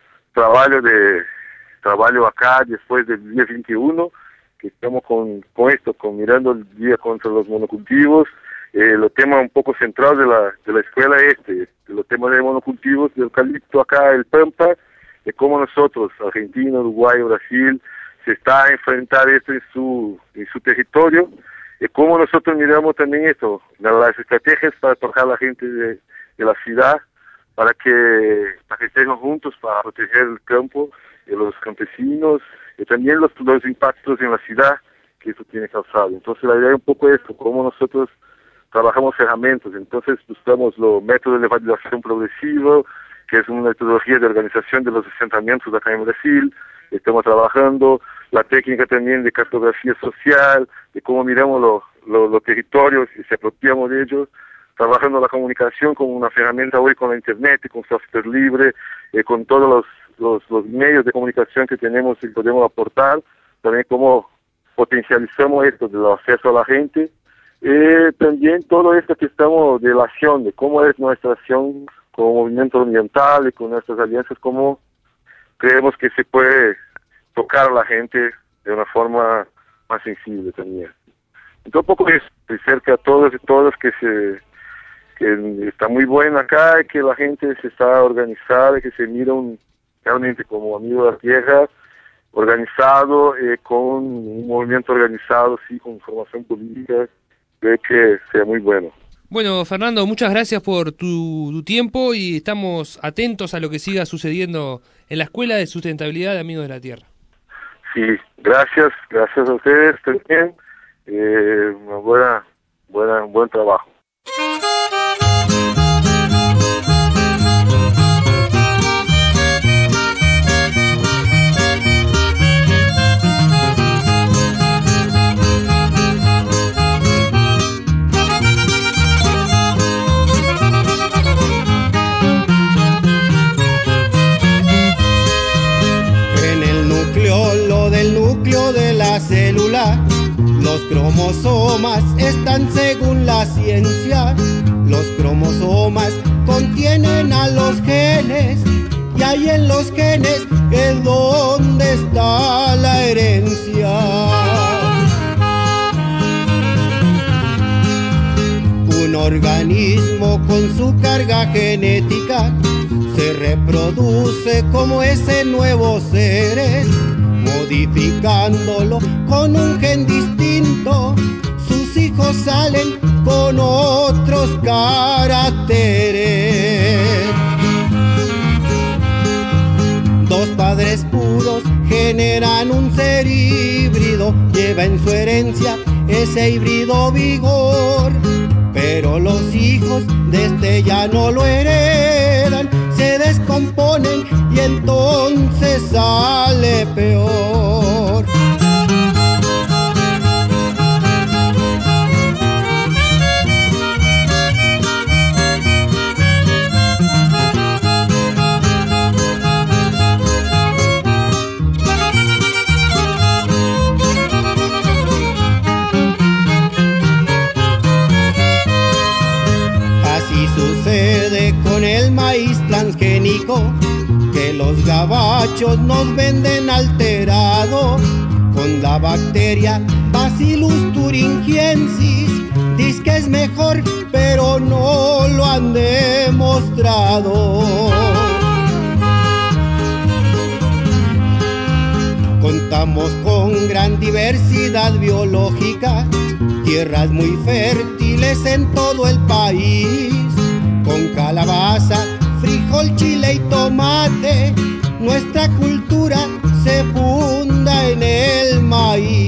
trabajo acá después del día 21, que estamos con mirando el día contra los monocultivos. Los temas un poco central de la escuela los temas de monocultivos, del eucalipto acá, el pampa, de cómo nosotros, Argentina, Uruguay, Brasil, se está a enfrentar esto en su territorio, y cómo nosotros miramos también las estrategias para tocar a la gente de la ciudad, para que estemos juntos para proteger el campo, los campesinos, y también los impactos en la ciudad que esto tiene causado. Entonces la idea es un poco cómo nosotros trabajamos herramientas. Entonces buscamos los métodos de validación progresiva, que es una metodología de organización de los asentamientos acá en Brasil. Estamos trabajando la técnica también de cartografía social, de cómo miramos los territorios y se apropiamos de ellos, trabajando la comunicación como una herramienta hoy con la internet y con software libre, con todos los medios de comunicación que tenemos y podemos aportar, también cómo potencializamos esto del acceso a la gente, también todo esto que estamos de la acción, de cómo es nuestra acción como movimiento ambiental y con nuestras alianzas, cómo creemos que se puede tocar a la gente de una forma más sensible también. Entonces un poco eso, de cerca a todos y todas que está muy bueno acá y que la gente se está organizada y que se mira realmente como amigo de la tierra, organizado, con un movimiento organizado, sí, con formación política, creo que sea muy bueno. Bueno, Fernando, muchas gracias por tu tiempo y estamos atentos a lo que siga sucediendo en la Escuela de Sustentabilidad de Amigos de la Tierra. Sí, gracias a ustedes también. Buen trabajo. Célula, los cromosomas están según la ciencia. Los cromosomas contienen a los genes y ahí en los genes es donde está la herencia. Un organismo con su carga genética se reproduce como ese nuevo ser, modificándolo con un gen distinto, sus hijos salen con otros caracteres. Dos padres puros generan un ser híbrido, lleva en su herencia ese híbrido vigor, pero los hijos de este ya no lo heredan, se descomponen y entonces sale peor. Así sucede con el maíz transgénico, que los gabachos nos venden alterado con la bacteria Bacillus thuringiensis. Dice que es mejor, pero no lo han demostrado. Contamos con gran diversidad biológica, tierras muy fértiles en todo el país, con calabaza, frijol, chile y tomate, nuestra cultura se funda en el maíz.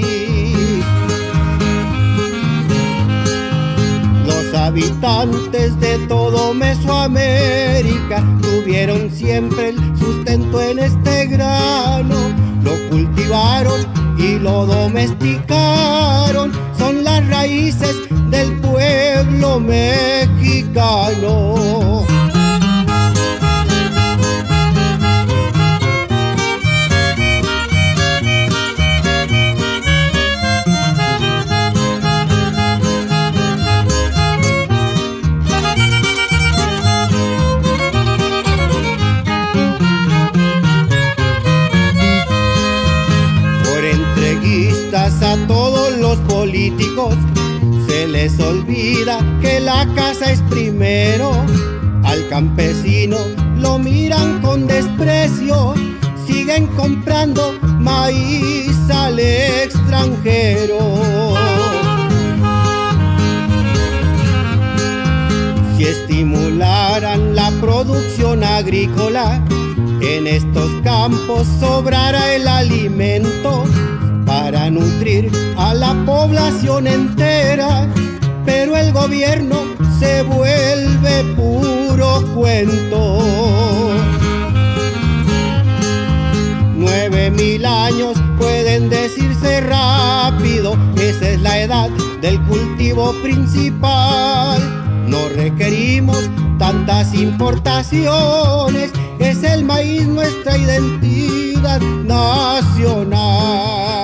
Los habitantes de todo Mesoamérica tuvieron siempre el sustento en este grano, lo cultivaron y lo domesticaron, son las raíces del pueblo mexicano. A todos los políticos se les olvida que la casa es primero. Al campesino lo miran con desprecio, siguen comprando maíz al extranjero. Si estimularan la producción agrícola, en estos campos sobrará el alimento para nutrir a la población entera, pero el gobierno se vuelve puro cuento. 9.000 años pueden decirse rápido, esa es la edad del cultivo principal. No requerimos tantas importaciones, es el maíz nuestra identidad nacional.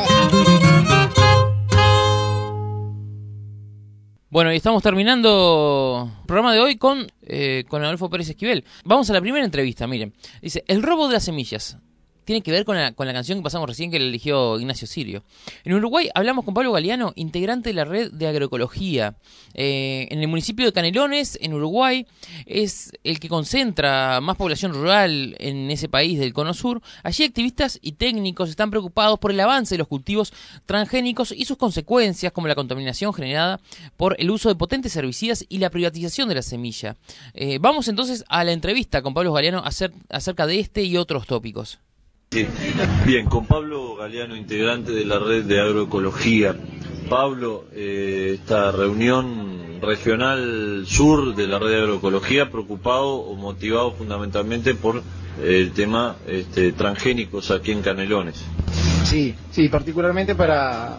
Bueno, y estamos terminando el programa de hoy con Adolfo Pérez Esquivel. Vamos a la primera entrevista, miren. Dice, el robo de las semillas. Tiene que ver con la canción que pasamos recién que le eligió Ignacio Sirio. En Uruguay hablamos con Pablo Galeano, integrante de la red de agroecología. En el municipio de Canelones, en Uruguay, es el que concentra más población rural en ese país del Cono Sur. Allí activistas y técnicos están preocupados por el avance de los cultivos transgénicos y sus consecuencias, como la contaminación generada por el uso de potentes herbicidas y la privatización de la semilla. Vamos entonces a la entrevista con Pablo Galeano acerca de este y otros tópicos. Sí. Bien, con Pablo Galeano, integrante de la red de agroecología. Pablo, esta reunión regional sur de la red de agroecología, preocupado o motivado fundamentalmente por el tema transgénicos aquí en Canelones. Sí, particularmente para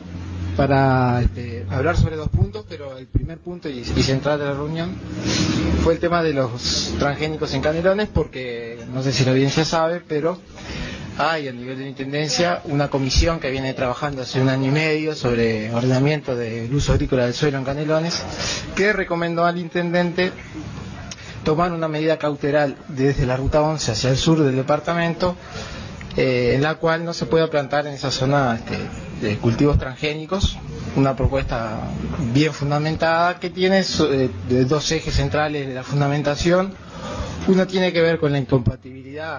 hablar sobre dos puntos, pero el primer punto y central de la reunión fue el tema de los transgénicos en Canelones, porque no sé si la audiencia sabe, pero hay a nivel de la Intendencia una comisión que viene trabajando hace 1 año y medio sobre ordenamiento del uso agrícola del suelo en Canelones, que recomendó al Intendente tomar una medida cautelar desde la Ruta 11 hacia el sur del departamento, en la cual no se pueda plantar en esa zona de cultivos transgénicos. Una propuesta bien fundamentada que tiene de 2 ejes centrales de la fundamentación. Uno tiene que ver con la incompatibilidad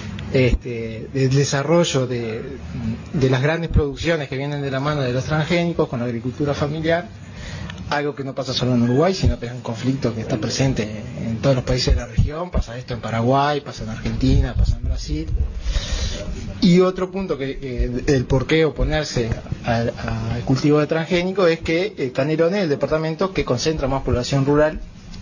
del desarrollo de las grandes producciones que vienen de la mano de los transgénicos con la agricultura familiar, algo que no pasa solo en Uruguay, sino que es un conflicto que está presente en todos los países de la región. Pasa esto en Paraguay, pasa en Argentina, pasa en Brasil. Y otro punto el por qué oponerse al cultivo de transgénicos es que Canelones es el departamento que concentra más población rural.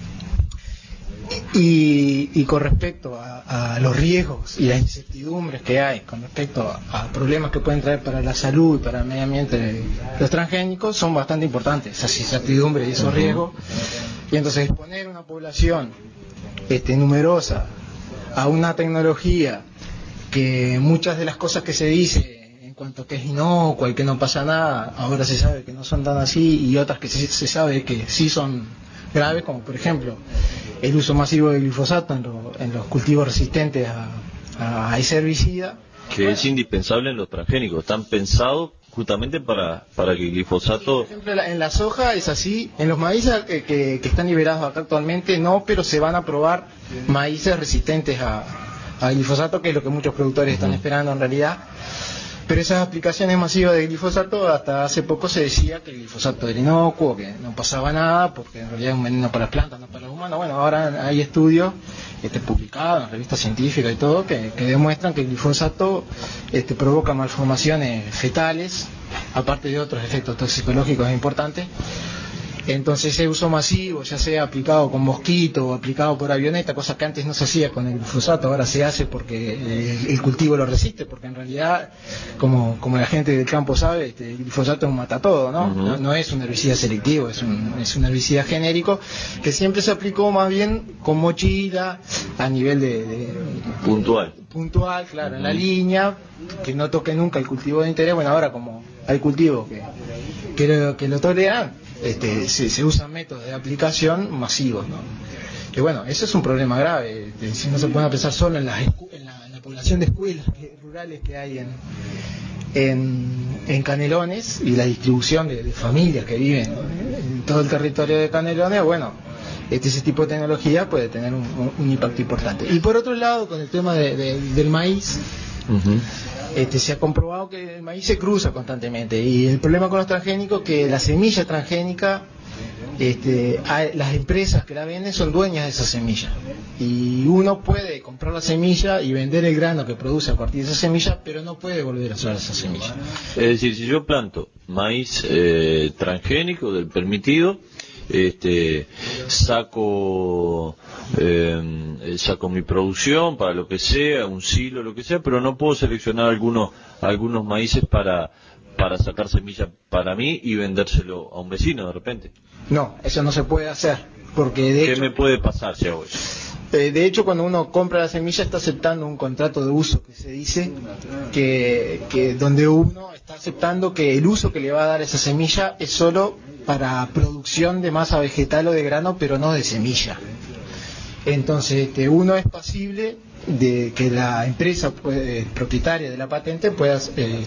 Y con respecto a los riesgos y las incertidumbres que hay con respecto a problemas que pueden traer para la salud y para el medio ambiente los transgénicos, son bastante importantes esas incertidumbres y esos riesgos. Y entonces exponer una población numerosa a una tecnología que muchas de las cosas que se dice en cuanto a que es inocua y que no pasa nada, ahora se sabe que no son tan así, y otras que se sabe que sí son graves, como por ejemplo el uso masivo de glifosato en los cultivos resistentes a ese herbicida. Que es indispensable en los transgénicos, están pensados justamente para que el glifosato... Por ejemplo, en la soja es así, en los maíces que están liberados acá actualmente no, pero se van a probar maíces resistentes a glifosato, que es lo que muchos productores están esperando en realidad. Pero esas aplicaciones masivas de glifosato, hasta hace poco se decía que el glifosato era inocuo, que no pasaba nada, porque en realidad es un veneno para las plantas, no para los humanos. Bueno, ahora hay estudios publicados en revistas científicas y todo, que demuestran que el glifosato provoca malformaciones fetales, aparte de otros efectos toxicológicos importantes. Entonces ese uso masivo, ya sea aplicado con mosquito o aplicado por avioneta, cosa que antes no se hacía con el glifosato, ahora se hace porque el cultivo lo resiste, porque en realidad, como la gente del campo sabe, el glifosato es un matatodo, ¿no? Uh-huh. No es un herbicida selectivo, es un herbicida genérico que siempre se aplicó más bien con mochila a nivel de puntual, claro, en la línea, que no toque nunca el cultivo de interés. Bueno, ahora como hay cultivos que lo toleran, se usan métodos de aplicación masivos, ¿no? Que bueno, eso es un problema grave. Si no se puede pensar solo en la población de escuelas rurales que hay en Canelones y la distribución de familias que viven en todo el territorio de Canelones, bueno, ese tipo de tecnología puede tener un impacto importante. Y por otro lado, con el tema del maíz, se ha comprobado que el maíz se cruza constantemente, y el problema con los transgénicos es que la semilla transgénica, las empresas que la venden son dueñas de esa semilla, y uno puede comprar la semilla y vender el grano que produce a partir de esa semilla, pero no puede volver a usar esa semilla. Es decir, si yo planto maíz transgénico del permitido, saco mi producción para lo que sea, un silo, lo que sea, pero no puedo seleccionar algunos maíces para sacar semilla para mí y vendérselo a un vecino de repente. No, eso no se puede hacer, porque ¿Qué me puede pasar si hago eso? De hecho, cuando uno compra la semilla está aceptando un contrato de uso, que se dice que donde uno está aceptando que el uso que le va a dar esa semilla es solo para producción de masa vegetal o de grano, pero no de semilla. Entonces uno es pasible de que la empresa propietaria de la patente pueda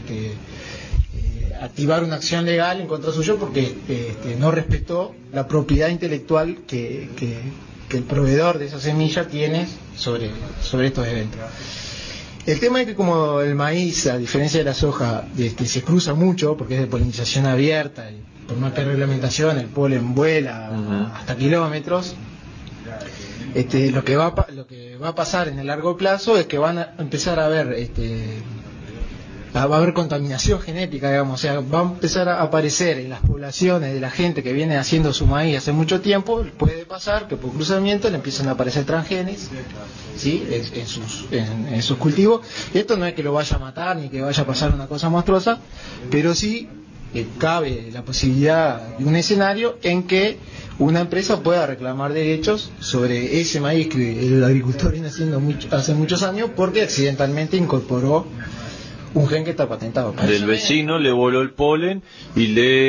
activar una acción legal en contra suyo porque no respetó la propiedad intelectual que el proveedor de esa semilla tiene sobre estos eventos. El tema es que como el maíz, a diferencia de la soja, se cruza mucho porque es de polinización abierta y por más que hay reglamentación el polen vuela hasta kilómetros, lo que va a pasar en el largo plazo es que van a empezar a haber va a haber contaminación genética, digamos, o sea, va a empezar a aparecer en las poblaciones de la gente que viene haciendo su maíz hace mucho tiempo. Puede pasar que por cruzamiento le empiezan a aparecer transgenes, ¿sí?, en sus cultivos. Y esto no es que lo vaya a matar ni que vaya a pasar una cosa monstruosa, pero sí cabe la posibilidad de un escenario en que una empresa pueda reclamar derechos sobre ese maíz que el agricultor viene haciendo hace muchos años porque accidentalmente incorporó un gen que está patentado. Del vecino le voló el polen y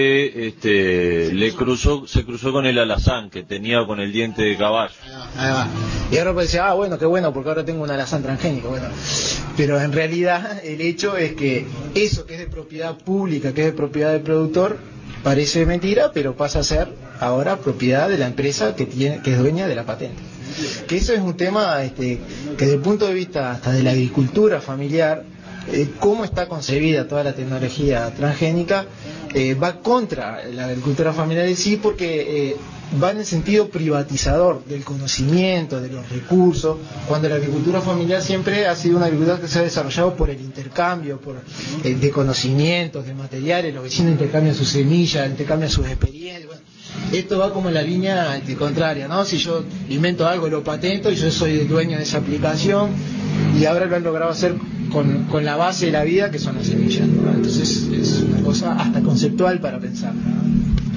se cruzó con el alazán que tenía con el diente de caballo. Ahí va. Y ahora puede decir, bueno, qué bueno, porque ahora tengo un alazán transgénico. Bueno, pero en realidad el hecho es que eso que es de propiedad pública, que es de propiedad del productor, parece mentira, pero pasa a ser ahora propiedad de la empresa que es dueña de la patente. Que eso es un tema que desde el punto de vista hasta de la agricultura familiar, cómo está concebida toda la tecnología transgénica, va contra la agricultura familiar en sí, porque va en el sentido privatizador del conocimiento, de los recursos, cuando la agricultura familiar siempre ha sido una agricultura que se ha desarrollado por el intercambio de conocimientos, de materiales. Los vecinos intercambian sus semillas, intercambian sus experiencias. Bueno, esto va como en la línea contraria, ¿no? Si yo invento algo, lo patento y yo soy el dueño de esa aplicación, y ahora lo han logrado hacer con la base de la vida, que son las semillas, ¿no? Entonces es una cosa hasta conceptual para pensar, ¿no?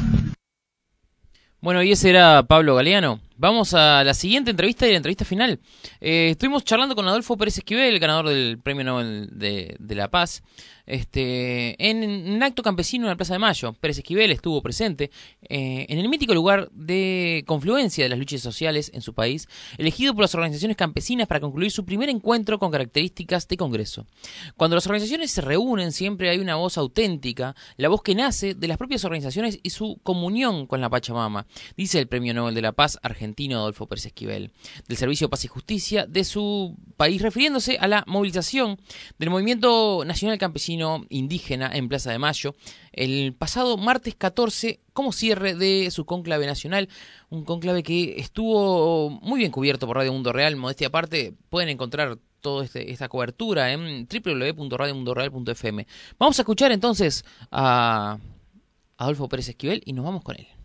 Bueno, y ese era Pablo Galeano. Vamos a la siguiente entrevista y la entrevista final. Estuvimos charlando con Adolfo Pérez Esquivel, el ganador del Premio Nobel de la Paz, en un acto campesino en la Plaza de Mayo. Pérez Esquivel estuvo presente en el mítico lugar de confluencia de las luchas sociales en su país, elegido por las organizaciones campesinas para concluir su primer encuentro con características de congreso. Cuando las organizaciones se reúnen, siempre hay una voz auténtica, la voz que nace de las propias organizaciones y su comunión con la Pachamama, dice el Premio Nobel de la Paz argentino argentino Adolfo Pérez Esquivel, del Servicio Paz y Justicia de su país, refiriéndose a la movilización del Movimiento Nacional Campesino Indígena en Plaza de Mayo el pasado martes 14 como cierre de su cónclave nacional, un cónclave que estuvo muy bien cubierto por Radio Mundo Real. Modestia aparte, pueden encontrar toda esta cobertura en www.radiomundoreal.fm. Vamos a escuchar entonces a Adolfo Pérez Esquivel y nos vamos con él.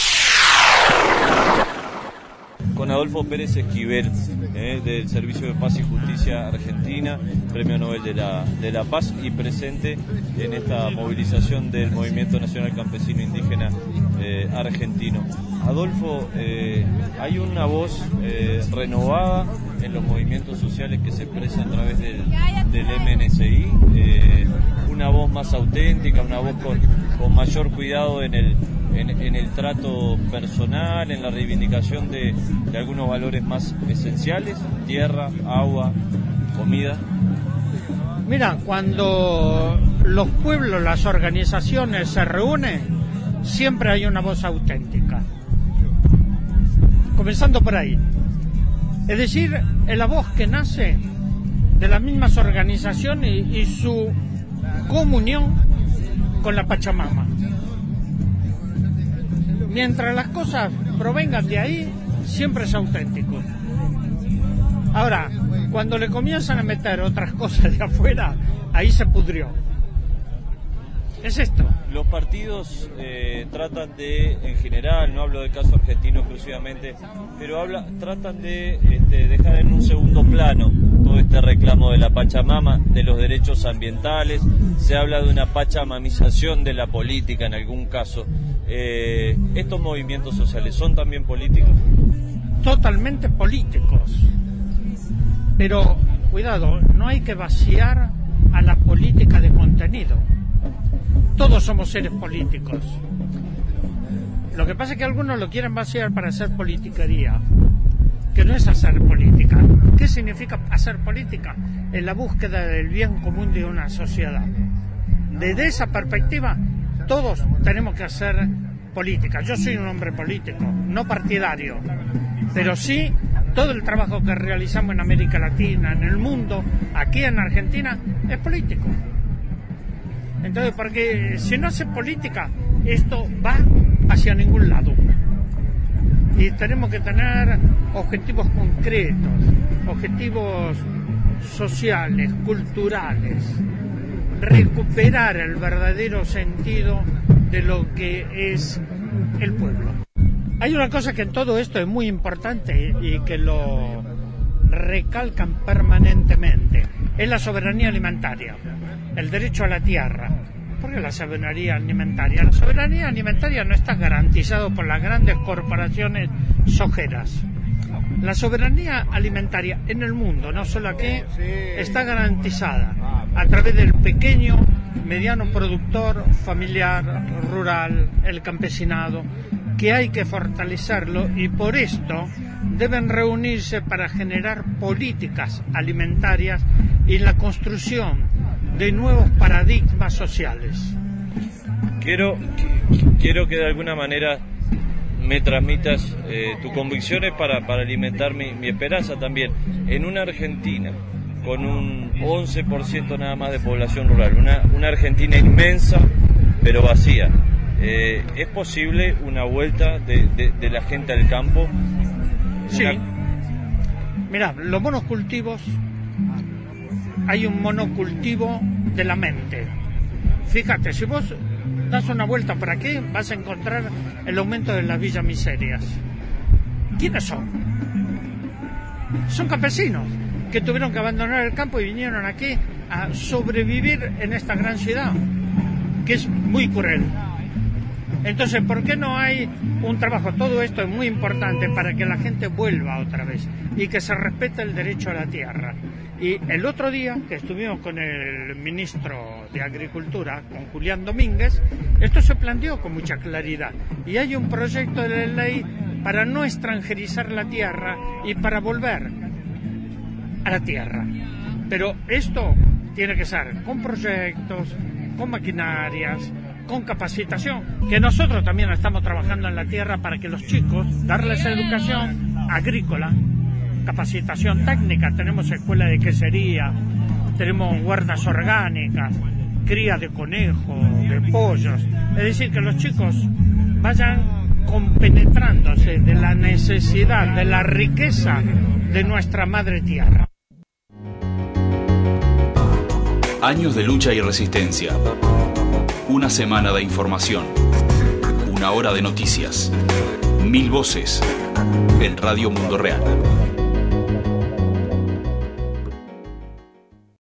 Con Adolfo Pérez Esquivel, del Servicio de Paz y Justicia Argentina, Premio Nobel de la Paz, y presente en esta movilización del Movimiento Nacional Campesino Indígena argentino. Adolfo, hay una voz renovada en los movimientos sociales que se expresa a través del MNCI, una voz más auténtica, una voz con mayor cuidado en el trato personal, en la reivindicación de algunos valores más esenciales: tierra, agua, comida. Mira, cuando los pueblos, las organizaciones se reúnen, siempre hay una voz auténtica. Comenzando por ahí. Es decir, es la voz que nace de las mismas organizaciones y su comunión con la Pachamama. Mientras las cosas provengan de ahí, siempre es auténtico. Ahora, cuando le comienzan a meter otras cosas de afuera, ahí se pudrió. Es esto. Los partidos tratan de, en general, no hablo del caso argentino exclusivamente, pero tratan de dejar en un segundo plano todo este reclamo de la Pachamama, de los derechos ambientales. Se habla de una pachamamización de la política en algún caso. ¿Estos movimientos sociales son también políticos? Totalmente políticos. Pero, cuidado, no hay que vaciar a la política de contenido. Todos somos seres políticos. Lo que pasa es que algunos lo quieren vaciar para hacer politiquería, que no es hacer política. ¿Qué significa hacer política? En la búsqueda del bien común de una sociedad. Desde esa perspectiva, todos tenemos que hacer política. Yo soy un hombre político, no partidario, pero sí todo el trabajo que realizamos en América Latina, en el mundo, aquí en Argentina, es político. Entonces, porque si no hace política, esto va hacia ningún lado. Y tenemos que tener objetivos concretos, objetivos sociales, culturales, recuperar el verdadero sentido de lo que es el pueblo. Hay una cosa que en todo esto es muy importante y que lo recalcan permanentemente, es la soberanía alimentaria, el derecho a la tierra. ¿Por qué la soberanía alimentaria? La soberanía alimentaria no está garantizada por las grandes corporaciones sojeras. La soberanía alimentaria en el mundo, no solo aquí, está garantizada a través del pequeño, mediano productor familiar, rural, el campesinado, que hay que fortalecerlo, y por esto deben reunirse para generar políticas alimentarias y la construcción de nuevos paradigmas sociales. Quiero que de alguna manera me transmitas tus convicciones para alimentar mi esperanza también. En una Argentina con un 11% nada más de población rural, una Argentina inmensa pero vacía, ¿es posible una vuelta de la gente al campo? Sí. Mira, los monocultivos, hay un monocultivo de la mente. Fíjate, si vos das una vuelta por aquí, vas a encontrar el aumento de las villas miserias. ¿Quiénes son? Son campesinos que tuvieron que abandonar el campo y vinieron aquí a sobrevivir en esta gran ciudad, que es muy cruel. Entonces, ¿por qué no hay un trabajo? Todo esto es muy importante para que la gente vuelva otra vez y que se respete el derecho a la tierra. Y el otro día que estuvimos con el ministro de Agricultura, con Julián Domínguez, esto se planteó con mucha claridad. Y hay un proyecto de ley para no extranjerizar la tierra y para volver a la tierra. Pero esto tiene que ser con proyectos, con maquinarias, con capacitación, que nosotros también estamos trabajando en la tierra para que los chicos, darles educación agrícola, capacitación técnica. Tenemos escuela de quesería, tenemos huertas orgánicas, cría de conejos, de pollos. Es decir, que los chicos vayan compenetrándose de la necesidad, de la riqueza de nuestra madre tierra. Años de lucha y resistencia. Una semana de información. Una hora de noticias. 1000 voces en Radio Mundo Real.